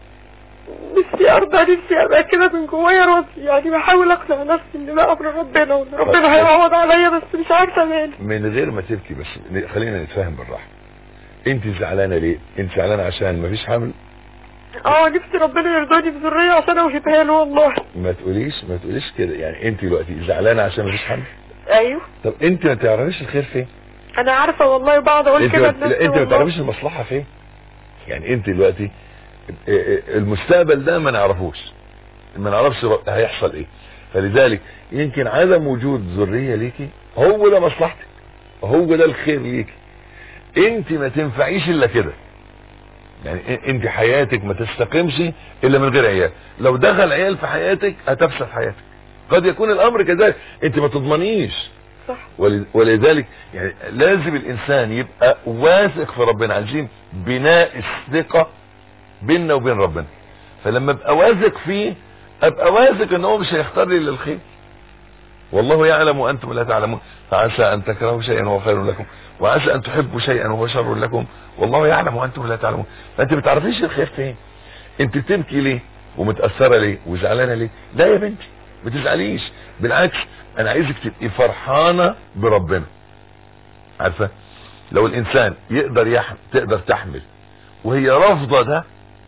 نفسي ارضى، نفسي ابقى كده من جوايا راضي، يعني بحاول اقنع نفسي ان ده امر ربنا وان ربنا هيعوض عليا، بس مش عارفه مالي. من غير ما تبكي بس خلينا نتفاهم بالراحه. انت زعلانه ليه؟ انت زعلانه عشان مفيش حمل؟ اه نفسي ربنا يرضاني بذريه عشان اوهبها له والله. ما تقوليش ما تقوليش كده، يعني انت دلوقتي زعلانه عشان مفيش حمل؟ ايوه. طب انت ما تعرفيش الخير فين؟ انا عارفه والله وبقعد اقول انت كده ما... لا انت ما تعرفيش المصلحه فين؟ يعني انت دلوقتي المستقبل ده ما نعرفوش، ما نعرفش هيحصل ايه، فلذلك يمكن عدم وجود ذريه ليكي هو ده مصلحتك، هو ده الخير ليكي. انت ما تنفعيش الا كده، يعني انت حياتك ما تستقمش الا من غير عيال. لو دخل عيال في حياتك هتفسد حياتك، قد يكون الامر كذلك، انت ما تضمنيش. صح. ولذلك يعني لازم الانسان يبقى واثق في ربنا، عايزين بناء الثقه بيننا وبين ربنا. فلما ابقى واثق فيه ابقى واثق ان هو مش هيختار لي للخير. والله يعلم وانتم لا تعلمون، فعسى ان تكرهوا شيئا وهو خير لكم وعسى ان تحبوا شيئا وهو شر لكم والله يعلم وانتم لا تعلمون. فانت ما تعرفيش الخير فين. انت بتبكي ليه ومتاثره ليه وزعلانه ليه؟ لا يا بنتي ما تزعليش، بالعكس انا عايزك تبقي فرحانه بربنا. عارفه لو الانسان يقدر يحمل تقدر تحمل وهي رافضه ده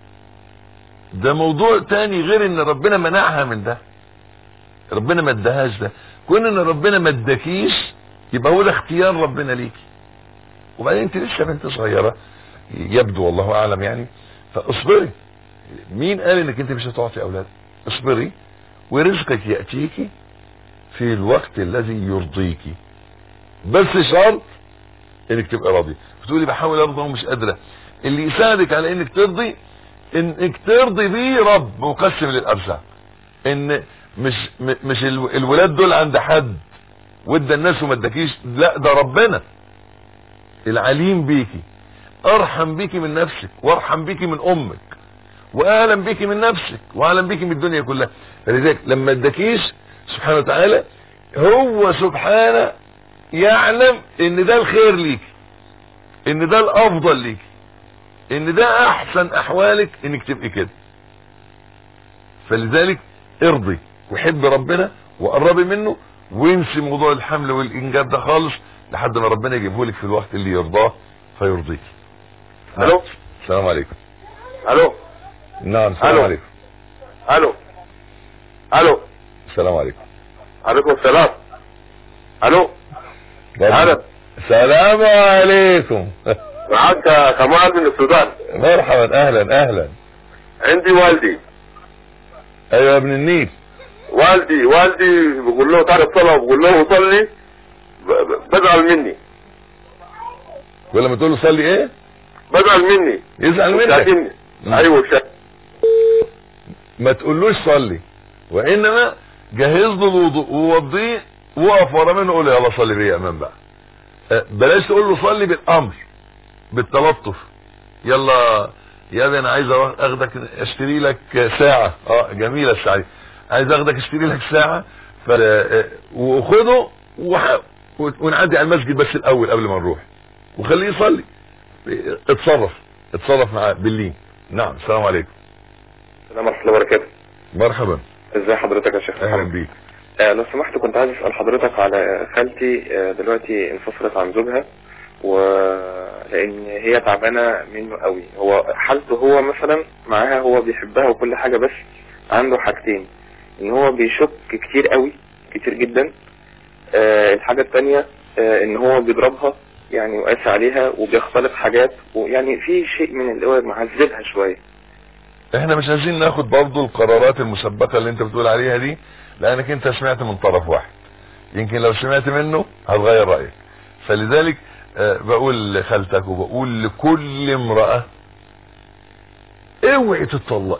ده موضوع تاني، غير ان ربنا منعها من ده، ربنا ما ادهاش ده. كون ان ربنا ما اداكيش يبقى هو ده اختيار ربنا ليكي. وبعدين انت لسه بنت صغيره يبدو والله اعلم يعني، فاصبري. مين قال انك انت مش هتعطي اولاد؟ اصبري ورزقك ياتيكي في الوقت الذي يرضيكي، بس شرط انك تبقى راضي. بتقولي بحاول ارضى ومش قادره، اللي يساعدك على انك ترضي انك ترضي بيه رب مقسم للارزاق. ان مش مش الولاد دول عند حد وادى الناس وما اداكيش، لا ده ربنا العليم بيكي، ارحم بيكي من نفسك وارحم بيكي من امك واعلم بيكي من نفسك واعلم بيكي من الدنيا كلها. فلذلك لما اداكيش سبحانه وتعالى هو سبحانه يعلم ان ده الخير ليكي، ان ده الافضل ليكي، ان ده احسن احوالك انك تبقي كده. فلذلك ارضي وحب ربنا وقربي منه وانسي موضوع الحمل والانجاب ده خالص لحد ما ربنا يجيبه لك في الوقت اللي يرضاه فيرضيك. الو السلام عليكم. الو نعم السلام ألو. عليكم. الو الو السلام عليكم. عليكم السلام. الو الو السلام عليكم. معاك كمال من السودان. مرحبا اهلا اهلا. عندي والدي. ايوه يا ابن النيل. والدي والدي بقول له تعالى الصلاه وبقول له صلي بزعل مني. ولا ما تقول له صلي ايه؟ بزعل مني. يزعل منك؟ ايوه شا. ما تقولوش صلي، وانما جهز له الوضوء ووضيه وقف ورا منه قول له يلا صلي بيا يا امام بقى. بلاش تقول له صلي بالامر بالتلطف. يلا يا ابني انا عايز اخدك اشتري لك ساعه، اه جميله الساعه دي، عايز اخدك اشتري لك ساعه ف وخده وح... ونعدي على المسجد بس الاول قبل ما نروح وخليه يصلي. اتصرف اتصرف معاه باللين. نعم السلام عليكم. السلام ورحمه الله وبركاته. مرحبا. ازي حضرتك يا شيخ؟ اهلا بيك. آه لو سمحت كنت عايز اسال حضرتك على خالتي. آه دلوقتي انفصلت عن زوجها ولان هي تعبانه منه قوي. هو حالته هو مثلا معاها هو بيحبها وكل حاجه، بس عنده حاجتين، ان هو بيشك كتير قوي كتير جدا. آه الحاجه الثانيه آه ان هو بيضربها يعني وقاسي عليها وبيختلط حاجات، ويعني في شيء من اللي هو معذبها شويه. احنا مش عايزين ناخد برضو القرارات المسبقه اللي انت بتقول عليها دي، لانك انت سمعت من طرف واحد، يمكن لو سمعت منه هتغير رايك. فلذلك أه بقول لخالتك وبقول لكل امراه اوعي تتطلقي،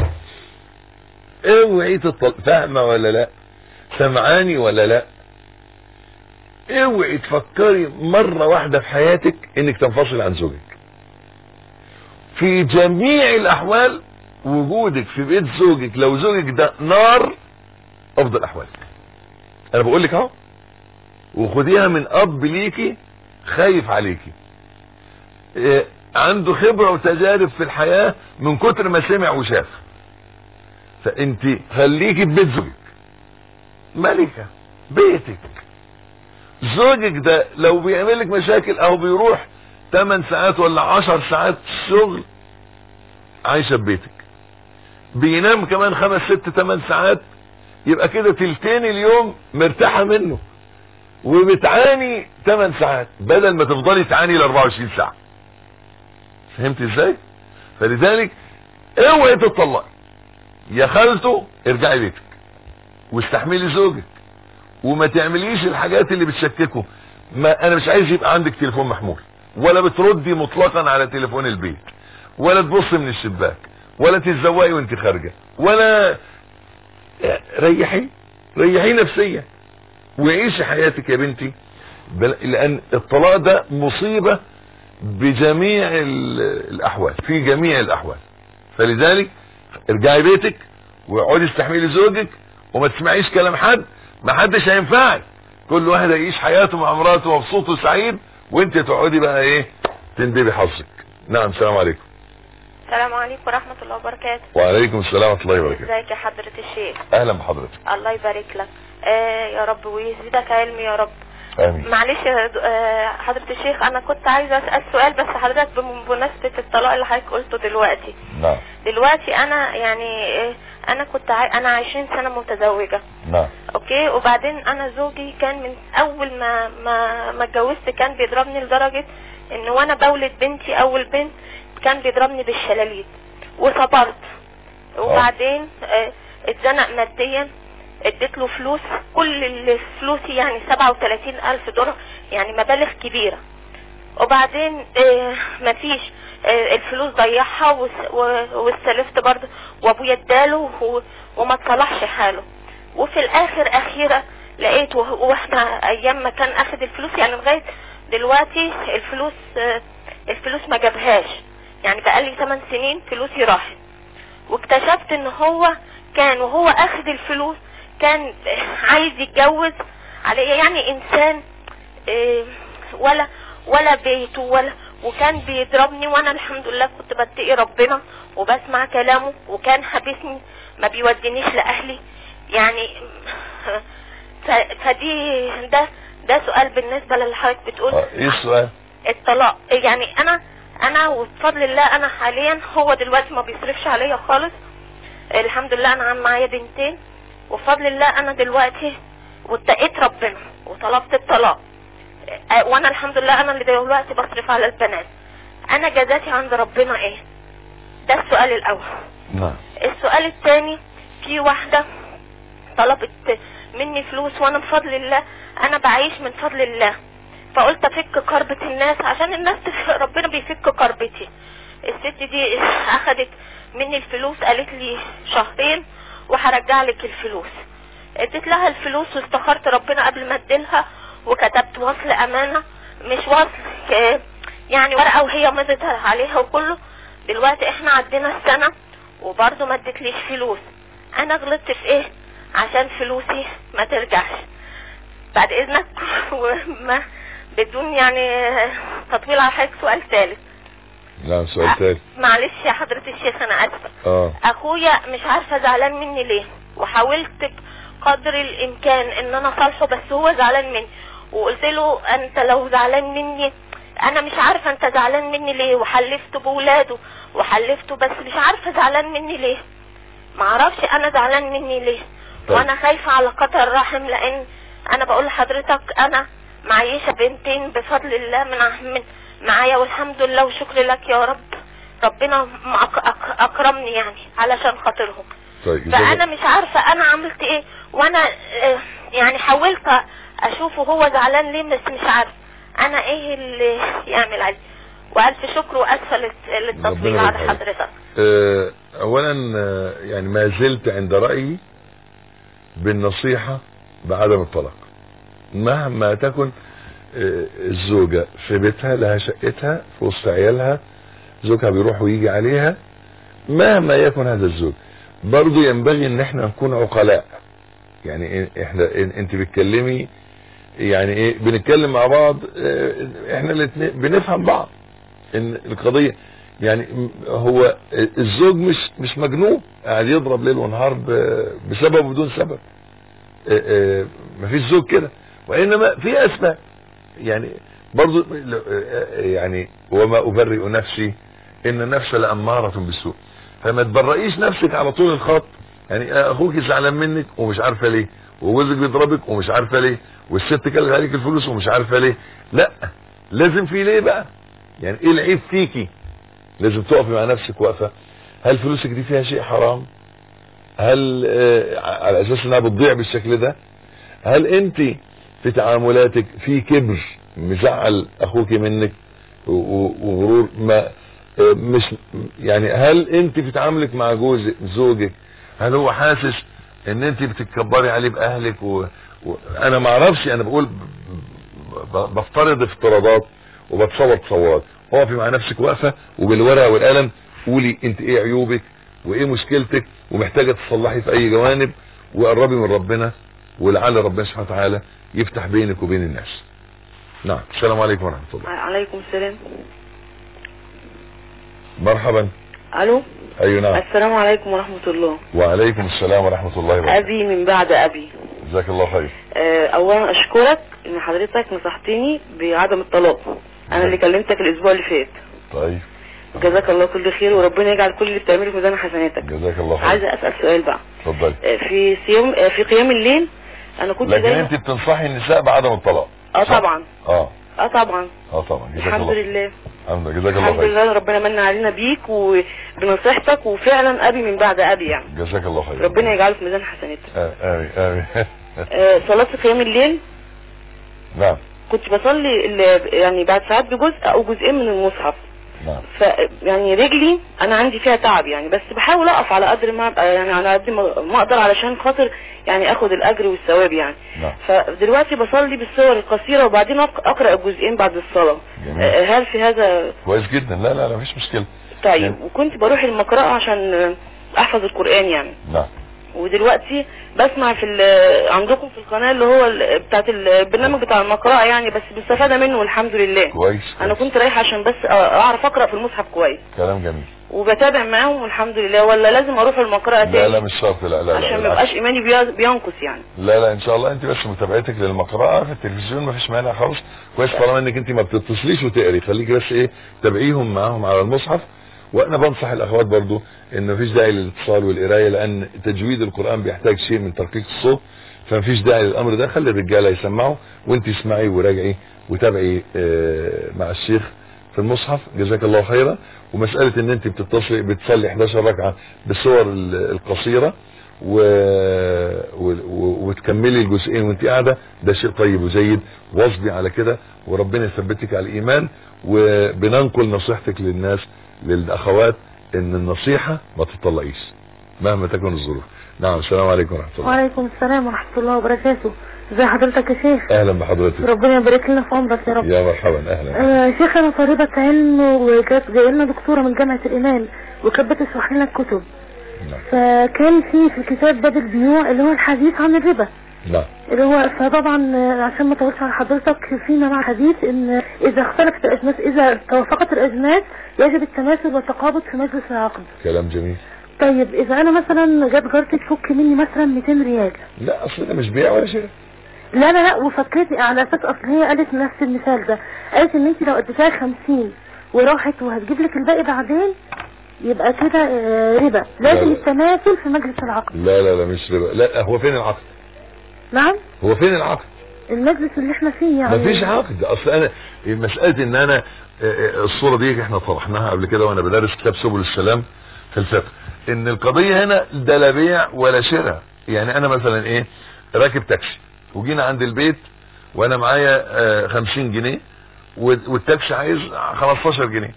اوعي تتطلقي. فاهمه ولا لا؟ سمعاني ولا لا؟ اوعي تفكري مره واحده في حياتك انك تنفصل عن زوجك. في جميع الاحوال وجودك في بيت زوجك لو زوجك ده نار افضل احوالك. انا بقول لك اهو، وخديها من اب ليكي خايف عليكي، إيه عنده خبرة وتجارب في الحياة من كتر ما سمع وشاف. فانت خليكي في بيت زوجك ملكة بيتك. زوجك ده لو بيعمل لك مشاكل او بيروح ثمان ساعات ولا عشر ساعات شغل، عايشة ببيتك، بينام كمان خمس ست ثمان ساعات، يبقى كده تلتين اليوم مرتاحة منه، وبتعاني ثمان ساعات بدل ما تفضلي تعاني ل أربعة وعشرين ساعة. فهمت ازاي؟ فلذلك اوعي تطلقي، يا خالته ارجعي بيتك واستحملي زوجك، وما تعمليش الحاجات اللي بتشككه. ما انا مش عايز يبقى عندك تليفون محمول، ولا بتردي مطلقا على تليفون البيت، ولا تبص من الشباك، ولا تتزوقي وانت خارجه، ولا ريحي ريحي نفسيا وعيشي حياتك يا بنتي. لان الطلاق ده مصيبة بجميع الاحوال، في جميع الاحوال. فلذلك ارجعي بيتك واقعدي استحملي زوجك، وما تسمعيش كلام حد، ما حدش هينفعك. كل واحد يعيش حياته مع مراته مبسوط وسعيد، وانت تقعدي بقى ايه تندبي حظك. نعم. السلام عليكم. السلام عليكم ورحمة الله وبركاته. وعليكم السلام ورحمة الله وبركاته. ازيك يا حضرة الشيخ؟ اهلا بحضرتك. الله يبارك لك. آه يا رب ويزيدك علم يا رب. امين. معلش يا آه حضرة الشيخ، انا كنت عايزة اسأل سؤال بس حضرتك بمناسبة الطلاق اللي حضرتك قلته دلوقتي. نعم. دلوقتي انا يعني آه انا كنت عاي... انا عشرين سنة متزوجة. نعم. اوكي، وبعدين انا زوجي كان من اول ما ما ما اتجوزت كان بيضربني لدرجة ان وانا بولد بنتي اول بنت كان بيضربني بالشلاليت وصبرت. وبعدين اه اتزنق ماديا، اديت له فلوس، كل اللي فلوسي يعني سبعة وثلاثين الف دولار، يعني مبالغ كبيرة. وبعدين اه مفيش اه الفلوس ضيعها واستلفت برضه، وابويا اداله وما تصلحش حاله. وفي الاخر اخيرا لقيت واحنا ايام ما كان اخد الفلوس يعني لغاية دلوقتي الفلوس اه الفلوس ما جابهاش، يعني بقالي ثمان سنين فلوسي راحت. واكتشفت ان هو كان وهو اخد الفلوس كان عايز يتجوز علي، يعني انسان اه ولا ولا بيته ولا، وكان بيضربني وانا الحمد لله كنت بتقي ربنا وبسمع كلامه، وكان حابسني ما بيودينيش لاهلي يعني. فدي ده ده سؤال بالنسبة للي حضرتك بتقول. ايه السؤال؟ الطلاق. يعني انا انا وبفضل الله انا حاليا هو دلوقتي ما بيصرفش عليا خالص، الحمد لله. انا عم معايا بنتين وبفضل الله انا دلوقتي واتقيت ربنا وطلبت الطلاق، وانا الحمد لله انا اللي دلوقتي بصرف على البنات. انا جزاتي عند ربنا ايه؟ ده السؤال الاول. نعم. السؤال الثاني، في واحدة طلبت مني فلوس وانا بفضل الله انا بعيش من فضل الله، فقلت افك كربة الناس عشان الناس ربنا بيفك كربتي. الست دي اخدت مني الفلوس، قالت لي شهرين وهرجع لك الفلوس. اديت لها الفلوس واستخرت ربنا قبل ما اديلها، وكتبت وصل امانة مش وصل يعني ورقة، وهي مضت عليها وكله. دلوقتي احنا عدينا السنة وبرضه ما اديتليش فلوس. انا غلطت في ايه عشان فلوسي ما ترجعش؟ بعد اذنك وما بدون يعني تطويل على حضرتك سؤال ثالث. لا سؤال ثالث. معلش يا حضرة الشيخ انا اسفة. اه اخويا مش عارفة زعلان مني ليه، وحاولت بقدر الامكان ان انا اصالحه بس هو زعلان مني، وقلت له انت لو زعلان مني انا مش عارفة انت زعلان مني ليه، وحلفته بولاده وحلفته بس مش عارفة زعلان مني ليه، معرفش انا زعلان مني ليه. طيب. وانا خايفة على قطع الرحم، لان انا بقول لحضرتك انا معيشة بنتين بفضل الله من من معايا والحمد لله وشكر لك يا رب، ربنا اكرمني يعني علشان خاطرهم. طيب. فانا مش عارفة انا عملت ايه، وانا يعني حاولت اشوفه هو زعلان ليه بس مش عارفة انا ايه اللي يعمل عليه. والف شكر واسفل للتطبيق على حضرتك. اه اولا يعني ما زلت عند رأيي بالنصيحة بعدم الطلاق، مهما تكن الزوجة في بيتها لها شقتها في وسط عيالها، زوجها بيروح ويجي عليها، مهما يكن هذا الزوج برضو ينبغي ان احنا نكون عقلاء. يعني احنا انت بتكلمي يعني ايه، بنتكلم مع بعض، احنا الاثنين بنفهم بعض ان القضية يعني هو الزوج مش مش مجنون قاعد يضرب ليل ونهار بسبب بدون سبب. مفيش زوج كده، وانما في اسباب يعني برضو يعني وما ابرئ نفسي ان النفس لامارة بالسوء. فما تبرئيش نفسك على طول الخط. يعني اخوك زعلان منك ومش عارفه ليه، وجوزك بيضربك ومش عارفه ليه، والست كلت عليك الفلوس ومش عارفه ليه. لا، لازم في ليه بقى، يعني ايه العيب فيكي؟ لازم تقفي مع نفسك وقفه. هل فلوسك دي فيها شيء حرام؟ هل آه على اساس انها بتضيع بالشكل ده؟ هل انت في تعاملاتك في كبر مزعل اخوك منك وغرور ما آه مش يعني؟ هل انت في تعاملك مع جوزك زوجك هل هو حاسس ان انت بتتكبري عليه باهلك؟ و... وانا ما اعرفش، انا بقول ب... بفترض افتراضات وبتصور تصورات. اقفي مع نفسك واقفه وبالورقه والقلم قولي انت ايه عيوبك وايه مشكلتك ومحتاجه تصلحي في اي جوانب، وقربي من ربنا ولعل ربنا سبحانه وتعالى يفتح بينك وبين الناس. نعم. السلام عليكم ورحمه الله. عليكم السلام. مرحبا. الو. ايوه نعم. السلام عليكم ورحمه الله. وعليكم السلام ورحمه الله وبركاته. ابي من بعد ابي. جزاك الله خير. اولا اشكرك ان حضرتك نصحتني بعدم الطلاق. انا اللي كلمتك الاسبوع اللي فات. طيب جزاك الله كل خير، وربنا يجعل كل اللي بتعمله في ميزان حسناتك. جزاك الله خير. عايزه اسال سؤال بقى. اتفضلي. في صيام في قيام الليل انا كنت لكن دايما انت بتنصحي النساء بعدم الطلاق؟ اه طبعا. اه اه طبعا. اه طبعا. الحمد لله. الحمد لله. جزاك الله الحمد خير. لله، ربنا من علينا بيك وبنصيحتك، وفعلا ابي من بعد ابي يعني. جزاك الله خير. ربنا يجعله في ميزان حسناتك. امين امين. آه صلاة قيام الليل نعم كنت بصلي يعني بعد ساعات بجزء او جزئين من المصحف. نعم. ف يعني رجلي انا عندي فيها تعب يعني، بس بحاول اقف على قدر ما يعني على قد ما اقدر علشان خاطر يعني اخد الاجر والثواب يعني. نعم. فدلوقتي بصلي بالصور القصيره وبعدين اقرا الجزئين بعد الصلاه. جميل. هل في هذا كويس جدا؟ لا لا لا مفيش مشكله. طيب يعني. وكنت بروح المقرأة عشان احفظ القرآن يعني. نعم. ودلوقتي بسمع في عندكم في القناة اللي هو بتاعت البرنامج بتاع المقرأة يعني، بس بستفادة منه والحمد لله. كويس. انا كنت رايحة عشان بس اعرف اقرأ في المصحف كويس. كلام جميل. وبتابع معاهم والحمد لله، ولا لازم اروح المقرأة تاني؟ لا لا مش شرط. لا لا, لا عشان ما يبقاش ايماني بينقص يعني. لا لا ان شاء الله انت بس متابعتك للمقرأة في التلفزيون مفيش مانع خالص. كويس طالما انك انت ما بتتصليش وتقري، خليكي بس ايه تابعيهم معاهم على المصحف. وانا بنصح الاخوات برضو ان مفيش داعي للاتصال والقرايه، لان تجويد القرآن بيحتاج شيء من ترقيق الصوت، فمفيش داعي للامر ده. خلي الرجاله يسمعوا وانت اسمعي وراجعي وتابعي مع الشيخ في المصحف. جزاك الله خيرا. ومساله ان انت بتتصلي بتصلي احداشر ركعه بالصور القصيره و... و... وتكملي الجزئين وانت قاعده، ده شيء طيب وجيد، واصبي على كده وربنا يثبتك على الايمان. وبننقل نصيحتك للناس للاخوات ان النصيحة ما تطلقيش مهما تكن الظروف. نعم. السلام عليكم ورحمة الله. وعليكم السلام ورحمة الله وبركاته. ازي حضرتك يا شيخ؟ اهلا بحضرتك. ربنا يبارك لنا في عمرك يا رب. يا مرحبا. اهلا. آه شيخ انا طالبة علم، وكانت جايه لنا دكتورة من جامعة الايمان وكانت بتشرح لنا الكتب. نعم. فكان في في الكتاب باب البيوع اللي هو الحديث عن الربا. نعم. اللي هو فطبعا عشان ما اطولش على حضرتك، فينا مع حديث ان اذا اختلفت الاجناس اذا توافقت الاجناس يجب التماثل والتقابض في مجلس العقد. كلام جميل. طيب اذا انا مثلا جت جارتي تفك مني مثلا مئتين ريال. لا اصل ده مش بيع ولا شراء. لا لا لا وفكيتني على اساس اصل هي قالت نفس المثال ده، قالت ان انت لو اديتها خمسين وراحت وهتجيب لك الباقي بعدين يبقى كده ربا، لازم التماثل في مجلس العقد. لا لا لا مش ربا. لا هو فين العقد؟ نعم. هو فين العقد؟ المجلس اللي احنا فيه يعني. مفيش عقد. اصل انا مسألة ان انا الصورة دي احنا طرحناها قبل كده وانا بدرس كتاب سبل السلام في الفقه، ان القضية هنا ده لا بيع ولا شراء. يعني انا مثلا ايه راكب تاكسي وجينا عند البيت وانا معايا خمسين جنيه والتاكسي عايز خمستاشر جنيه،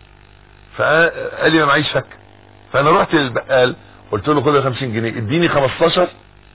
فقال لي ما معيش فك، فانا رحت للبقال قلت له خد خمسين جنيه اديني خمستاشر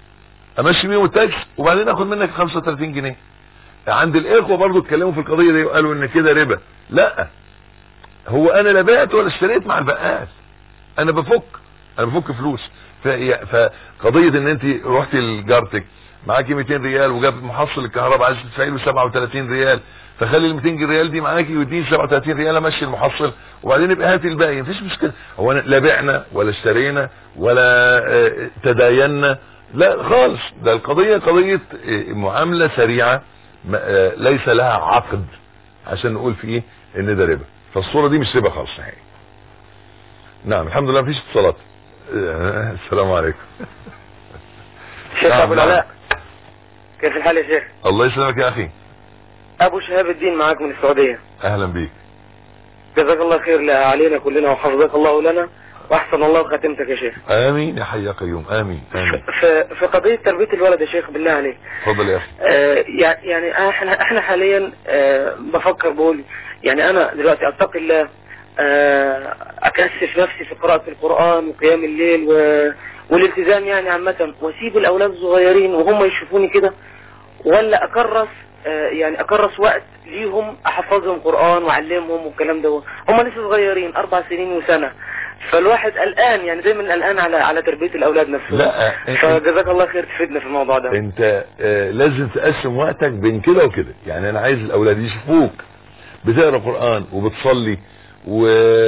امشي بيهم التاكسي وبعدين اخد منك خمسة وتلاتين جنيه. عند الاخوه برضو اتكلموا في القضيه دي وقالوا ان كده ربا. لا، هو انا لا بعت ولا اشتريت مع البقال، انا بفك انا بفك فلوس. فقضيه ان انت رحت لجارتك معاكي مئتين ريال وجاب محصل الكهرباء عايز تدفعي له سبعة وثلاثين ريال، فخلي ال مئتين ريال دي معاكي واديني سبعة وثلاثين ريال امشي المحصل وبعدين يبقى هاتي الباقي، مفيش مشكله. هو أنا لا بعنا ولا اشترينا ولا تداينا، لا خالص. ده القضيه قضيه معامله سريعه ليس لها عقد عشان نقول فيه ان ده ربا. فالصوره دي مش ربا خالص صحيح. نعم الحمد لله مفيش اتصالات. السلام عليكم. شيخ ابو العلاء كيف الحال يا شيخ؟ الله يسلمك يا اخي. ابو شهاب الدين معاك من السعوديه. اهلا بيك. جزاك الله خير علينا كلنا وحفظك الله لنا واحسن الله ختمتك يا شيخ. امين يا حي يا قيوم. امين امين. في في قضيه تربيه الولد يا شيخ بالله عليك. اتفضل يا اخي. آه يعني احنا احنا حاليا آه بفكر بقول يعني انا دلوقتي اتقي الله آه اكثف نفسي في قراءه القران وقيام الليل و والالتزام يعني عامه، واسيب الاولاد الصغيرين وهم يشوفوني كده، ولا اكرس آه يعني اكرس وقت ليهم احفظهم قران واعلمهم والكلام ده. هم لسه صغيرين اربع سنين وسنه، فالواحد قلقان يعني دايما قلقان على على تربيه الاولاد نفسهم. لا فجزاك الله خير تفيدنا في الموضوع ده. انت آه لازم تقسم وقتك بين كده وكده. يعني انا عايز الاولاد يشوفوك بتقرا قران وبتصلي و...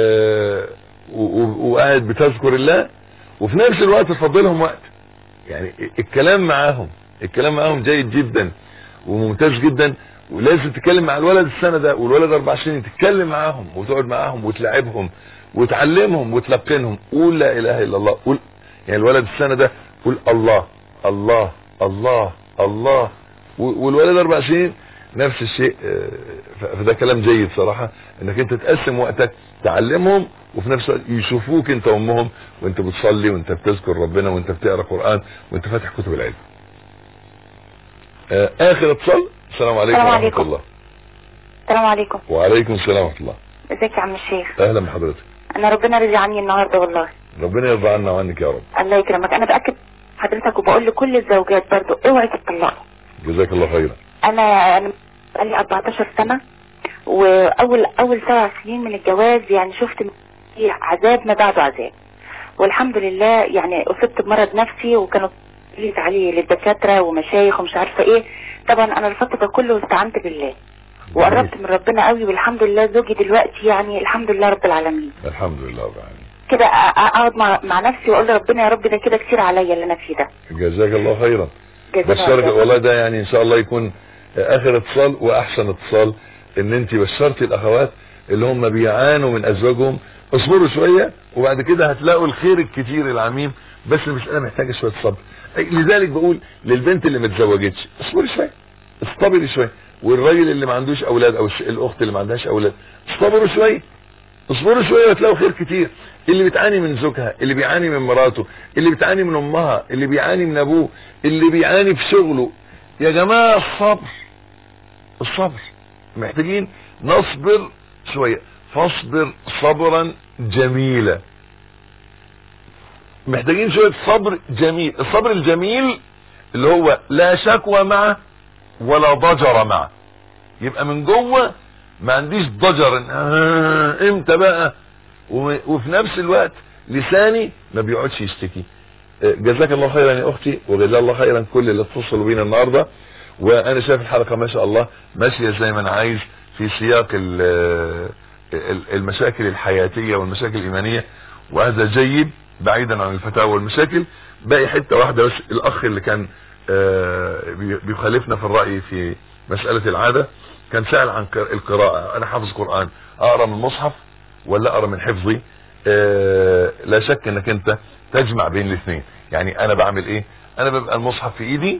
و... وقاعد بتذكر الله، وفي نفس الوقت تفضلهم وقت. يعني الكلام معاهم الكلام معاهم جيد جدا وممتاز جدا، ولازم تتكلم مع الولد السنه ده والولد اربع سنين، تتكلم معاهم وتقعد معاهم وتلعبهم وتعلمهم وتلقنهم. قول لا اله الا الله. قول يعني الولد السنه ده قول الله الله الله الله، والولد اربع سنين نفس الشيء. فده كلام جيد صراحه انك انت تقسم وقتك تعلمهم وفي نفس الوقت يشوفوك انت وامهم وانت بتصلي وانت بتذكر ربنا وانت بتقرا قران وانت فاتح كتب العلم. اخر اتصال. السلام عليكم ورحمه عليكم. الله. السلام عليكم. وعليكم السلام ورحمه الله. ازيك يا عم الشيخ؟ اهلا بحضرتك. انا ربنا رضي عني النهارده والله. ربنا يرضى عنا وعنك يا رب. الله يكرمك. انا باكد حضرتك وبقول لكل الزوجات برضو اوعي تطلقوا. جزاك الله خيرا. انا انا بقالي اربعتاشر سنه، واول اول سبع سنين من الجواز يعني شفت عذاب ما بعده عذاب، والحمد لله يعني اصبت بمرض نفسي وكانوا لي تعالي للدكاتره ومشايخ ومش عارفه ايه. طبعا انا رفضت ده كله واستعنت بالله وقربت من ربنا قوي، والحمد لله زوجي دلوقتي يعني الحمد لله رب العالمين. الحمد لله رب العالمين. كده اقعد مع, مع نفسي واقول لربنا يا رب ده كده كتير عليا اللي انا فيه ده. جزاك الله خيرا. بشرك والله ده يعني ان شاء الله يكون اخر اتصال واحسن اتصال، ان انت بشرتي الاخوات اللي هم بيعانوا من ازواجهم. اصبروا شويه وبعد كده هتلاقوا الخير الكتير العميم، بس المساله محتاجه شويه صبر. لذلك بقول للبنت اللي ما اتزوجتش اصبري شويه، اصطبري شويه، والراجل اللي ما عندوش اولاد او الاخت اللي ما عندهاش اولاد اصبروا شويه اصبروا شويه وتلاقوا خير كتير. اللي بتعاني من زوجها، اللي بيعاني من مراته، اللي بتعاني من امها، اللي بيعاني من ابوه، اللي بيعاني في شغله، يا جماعه الصبر الصبر محتاجين نصبر شويه. فاصبر صبرا جميلا. محتاجين شويه صبر جميل. الصبر الجميل اللي هو لا شكوى معه ولا ضجر معه، يبقى من جوه ما عنديش ضجر آه امتى بقى، وفي نفس الوقت لساني ما بيقعدش يشتكي. جزاك الله خيرا يا اختي، وجزا الله خيرا كل اللي اتصلوا بينا النهارده. وانا شايف الحلقه ما شاء الله ماشيه زي ما انا عايز في سياق المشاكل الحياتيه والمشاكل الايمانيه، وهذا جيد بعيدا عن الفتاوى والمشاكل. باقي حته واحده بس، الاخ اللي كان بيخالفنا في الراي في مساله العاده كان سأل عن القراءه. انا حافظ قران، اقرا من المصحف ولا اقرا من حفظي؟ آه لا شك انك انت تجمع بين الاثنين. يعني انا بعمل ايه؟ انا ببقى المصحف في ايدي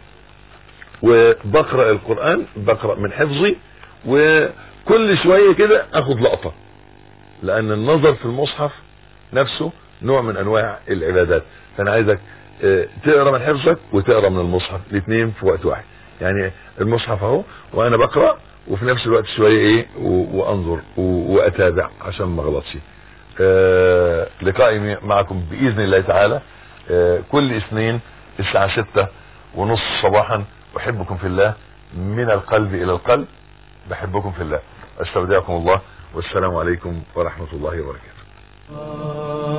وبقرا القران، بقرا من حفظي، وكل شويه كده اخد لقطه، لان النظر في المصحف نفسه نوع من انواع العبادات. فانا عايزك آه تقرا من حفظك وتقرا من المصحف، الاثنين في وقت واحد. يعني المصحف اهو وانا بقرا وفي نفس الوقت شويه ايه وانظر واتابع عشان ما اغلطش. آه لقائي معكم باذن الله تعالى آه كل اثنين الساعه ستة ونص صباحا. احبكم في الله من القلب الى القلب. بحبكم في الله. استودعكم الله والسلام عليكم ورحمه الله وبركاته.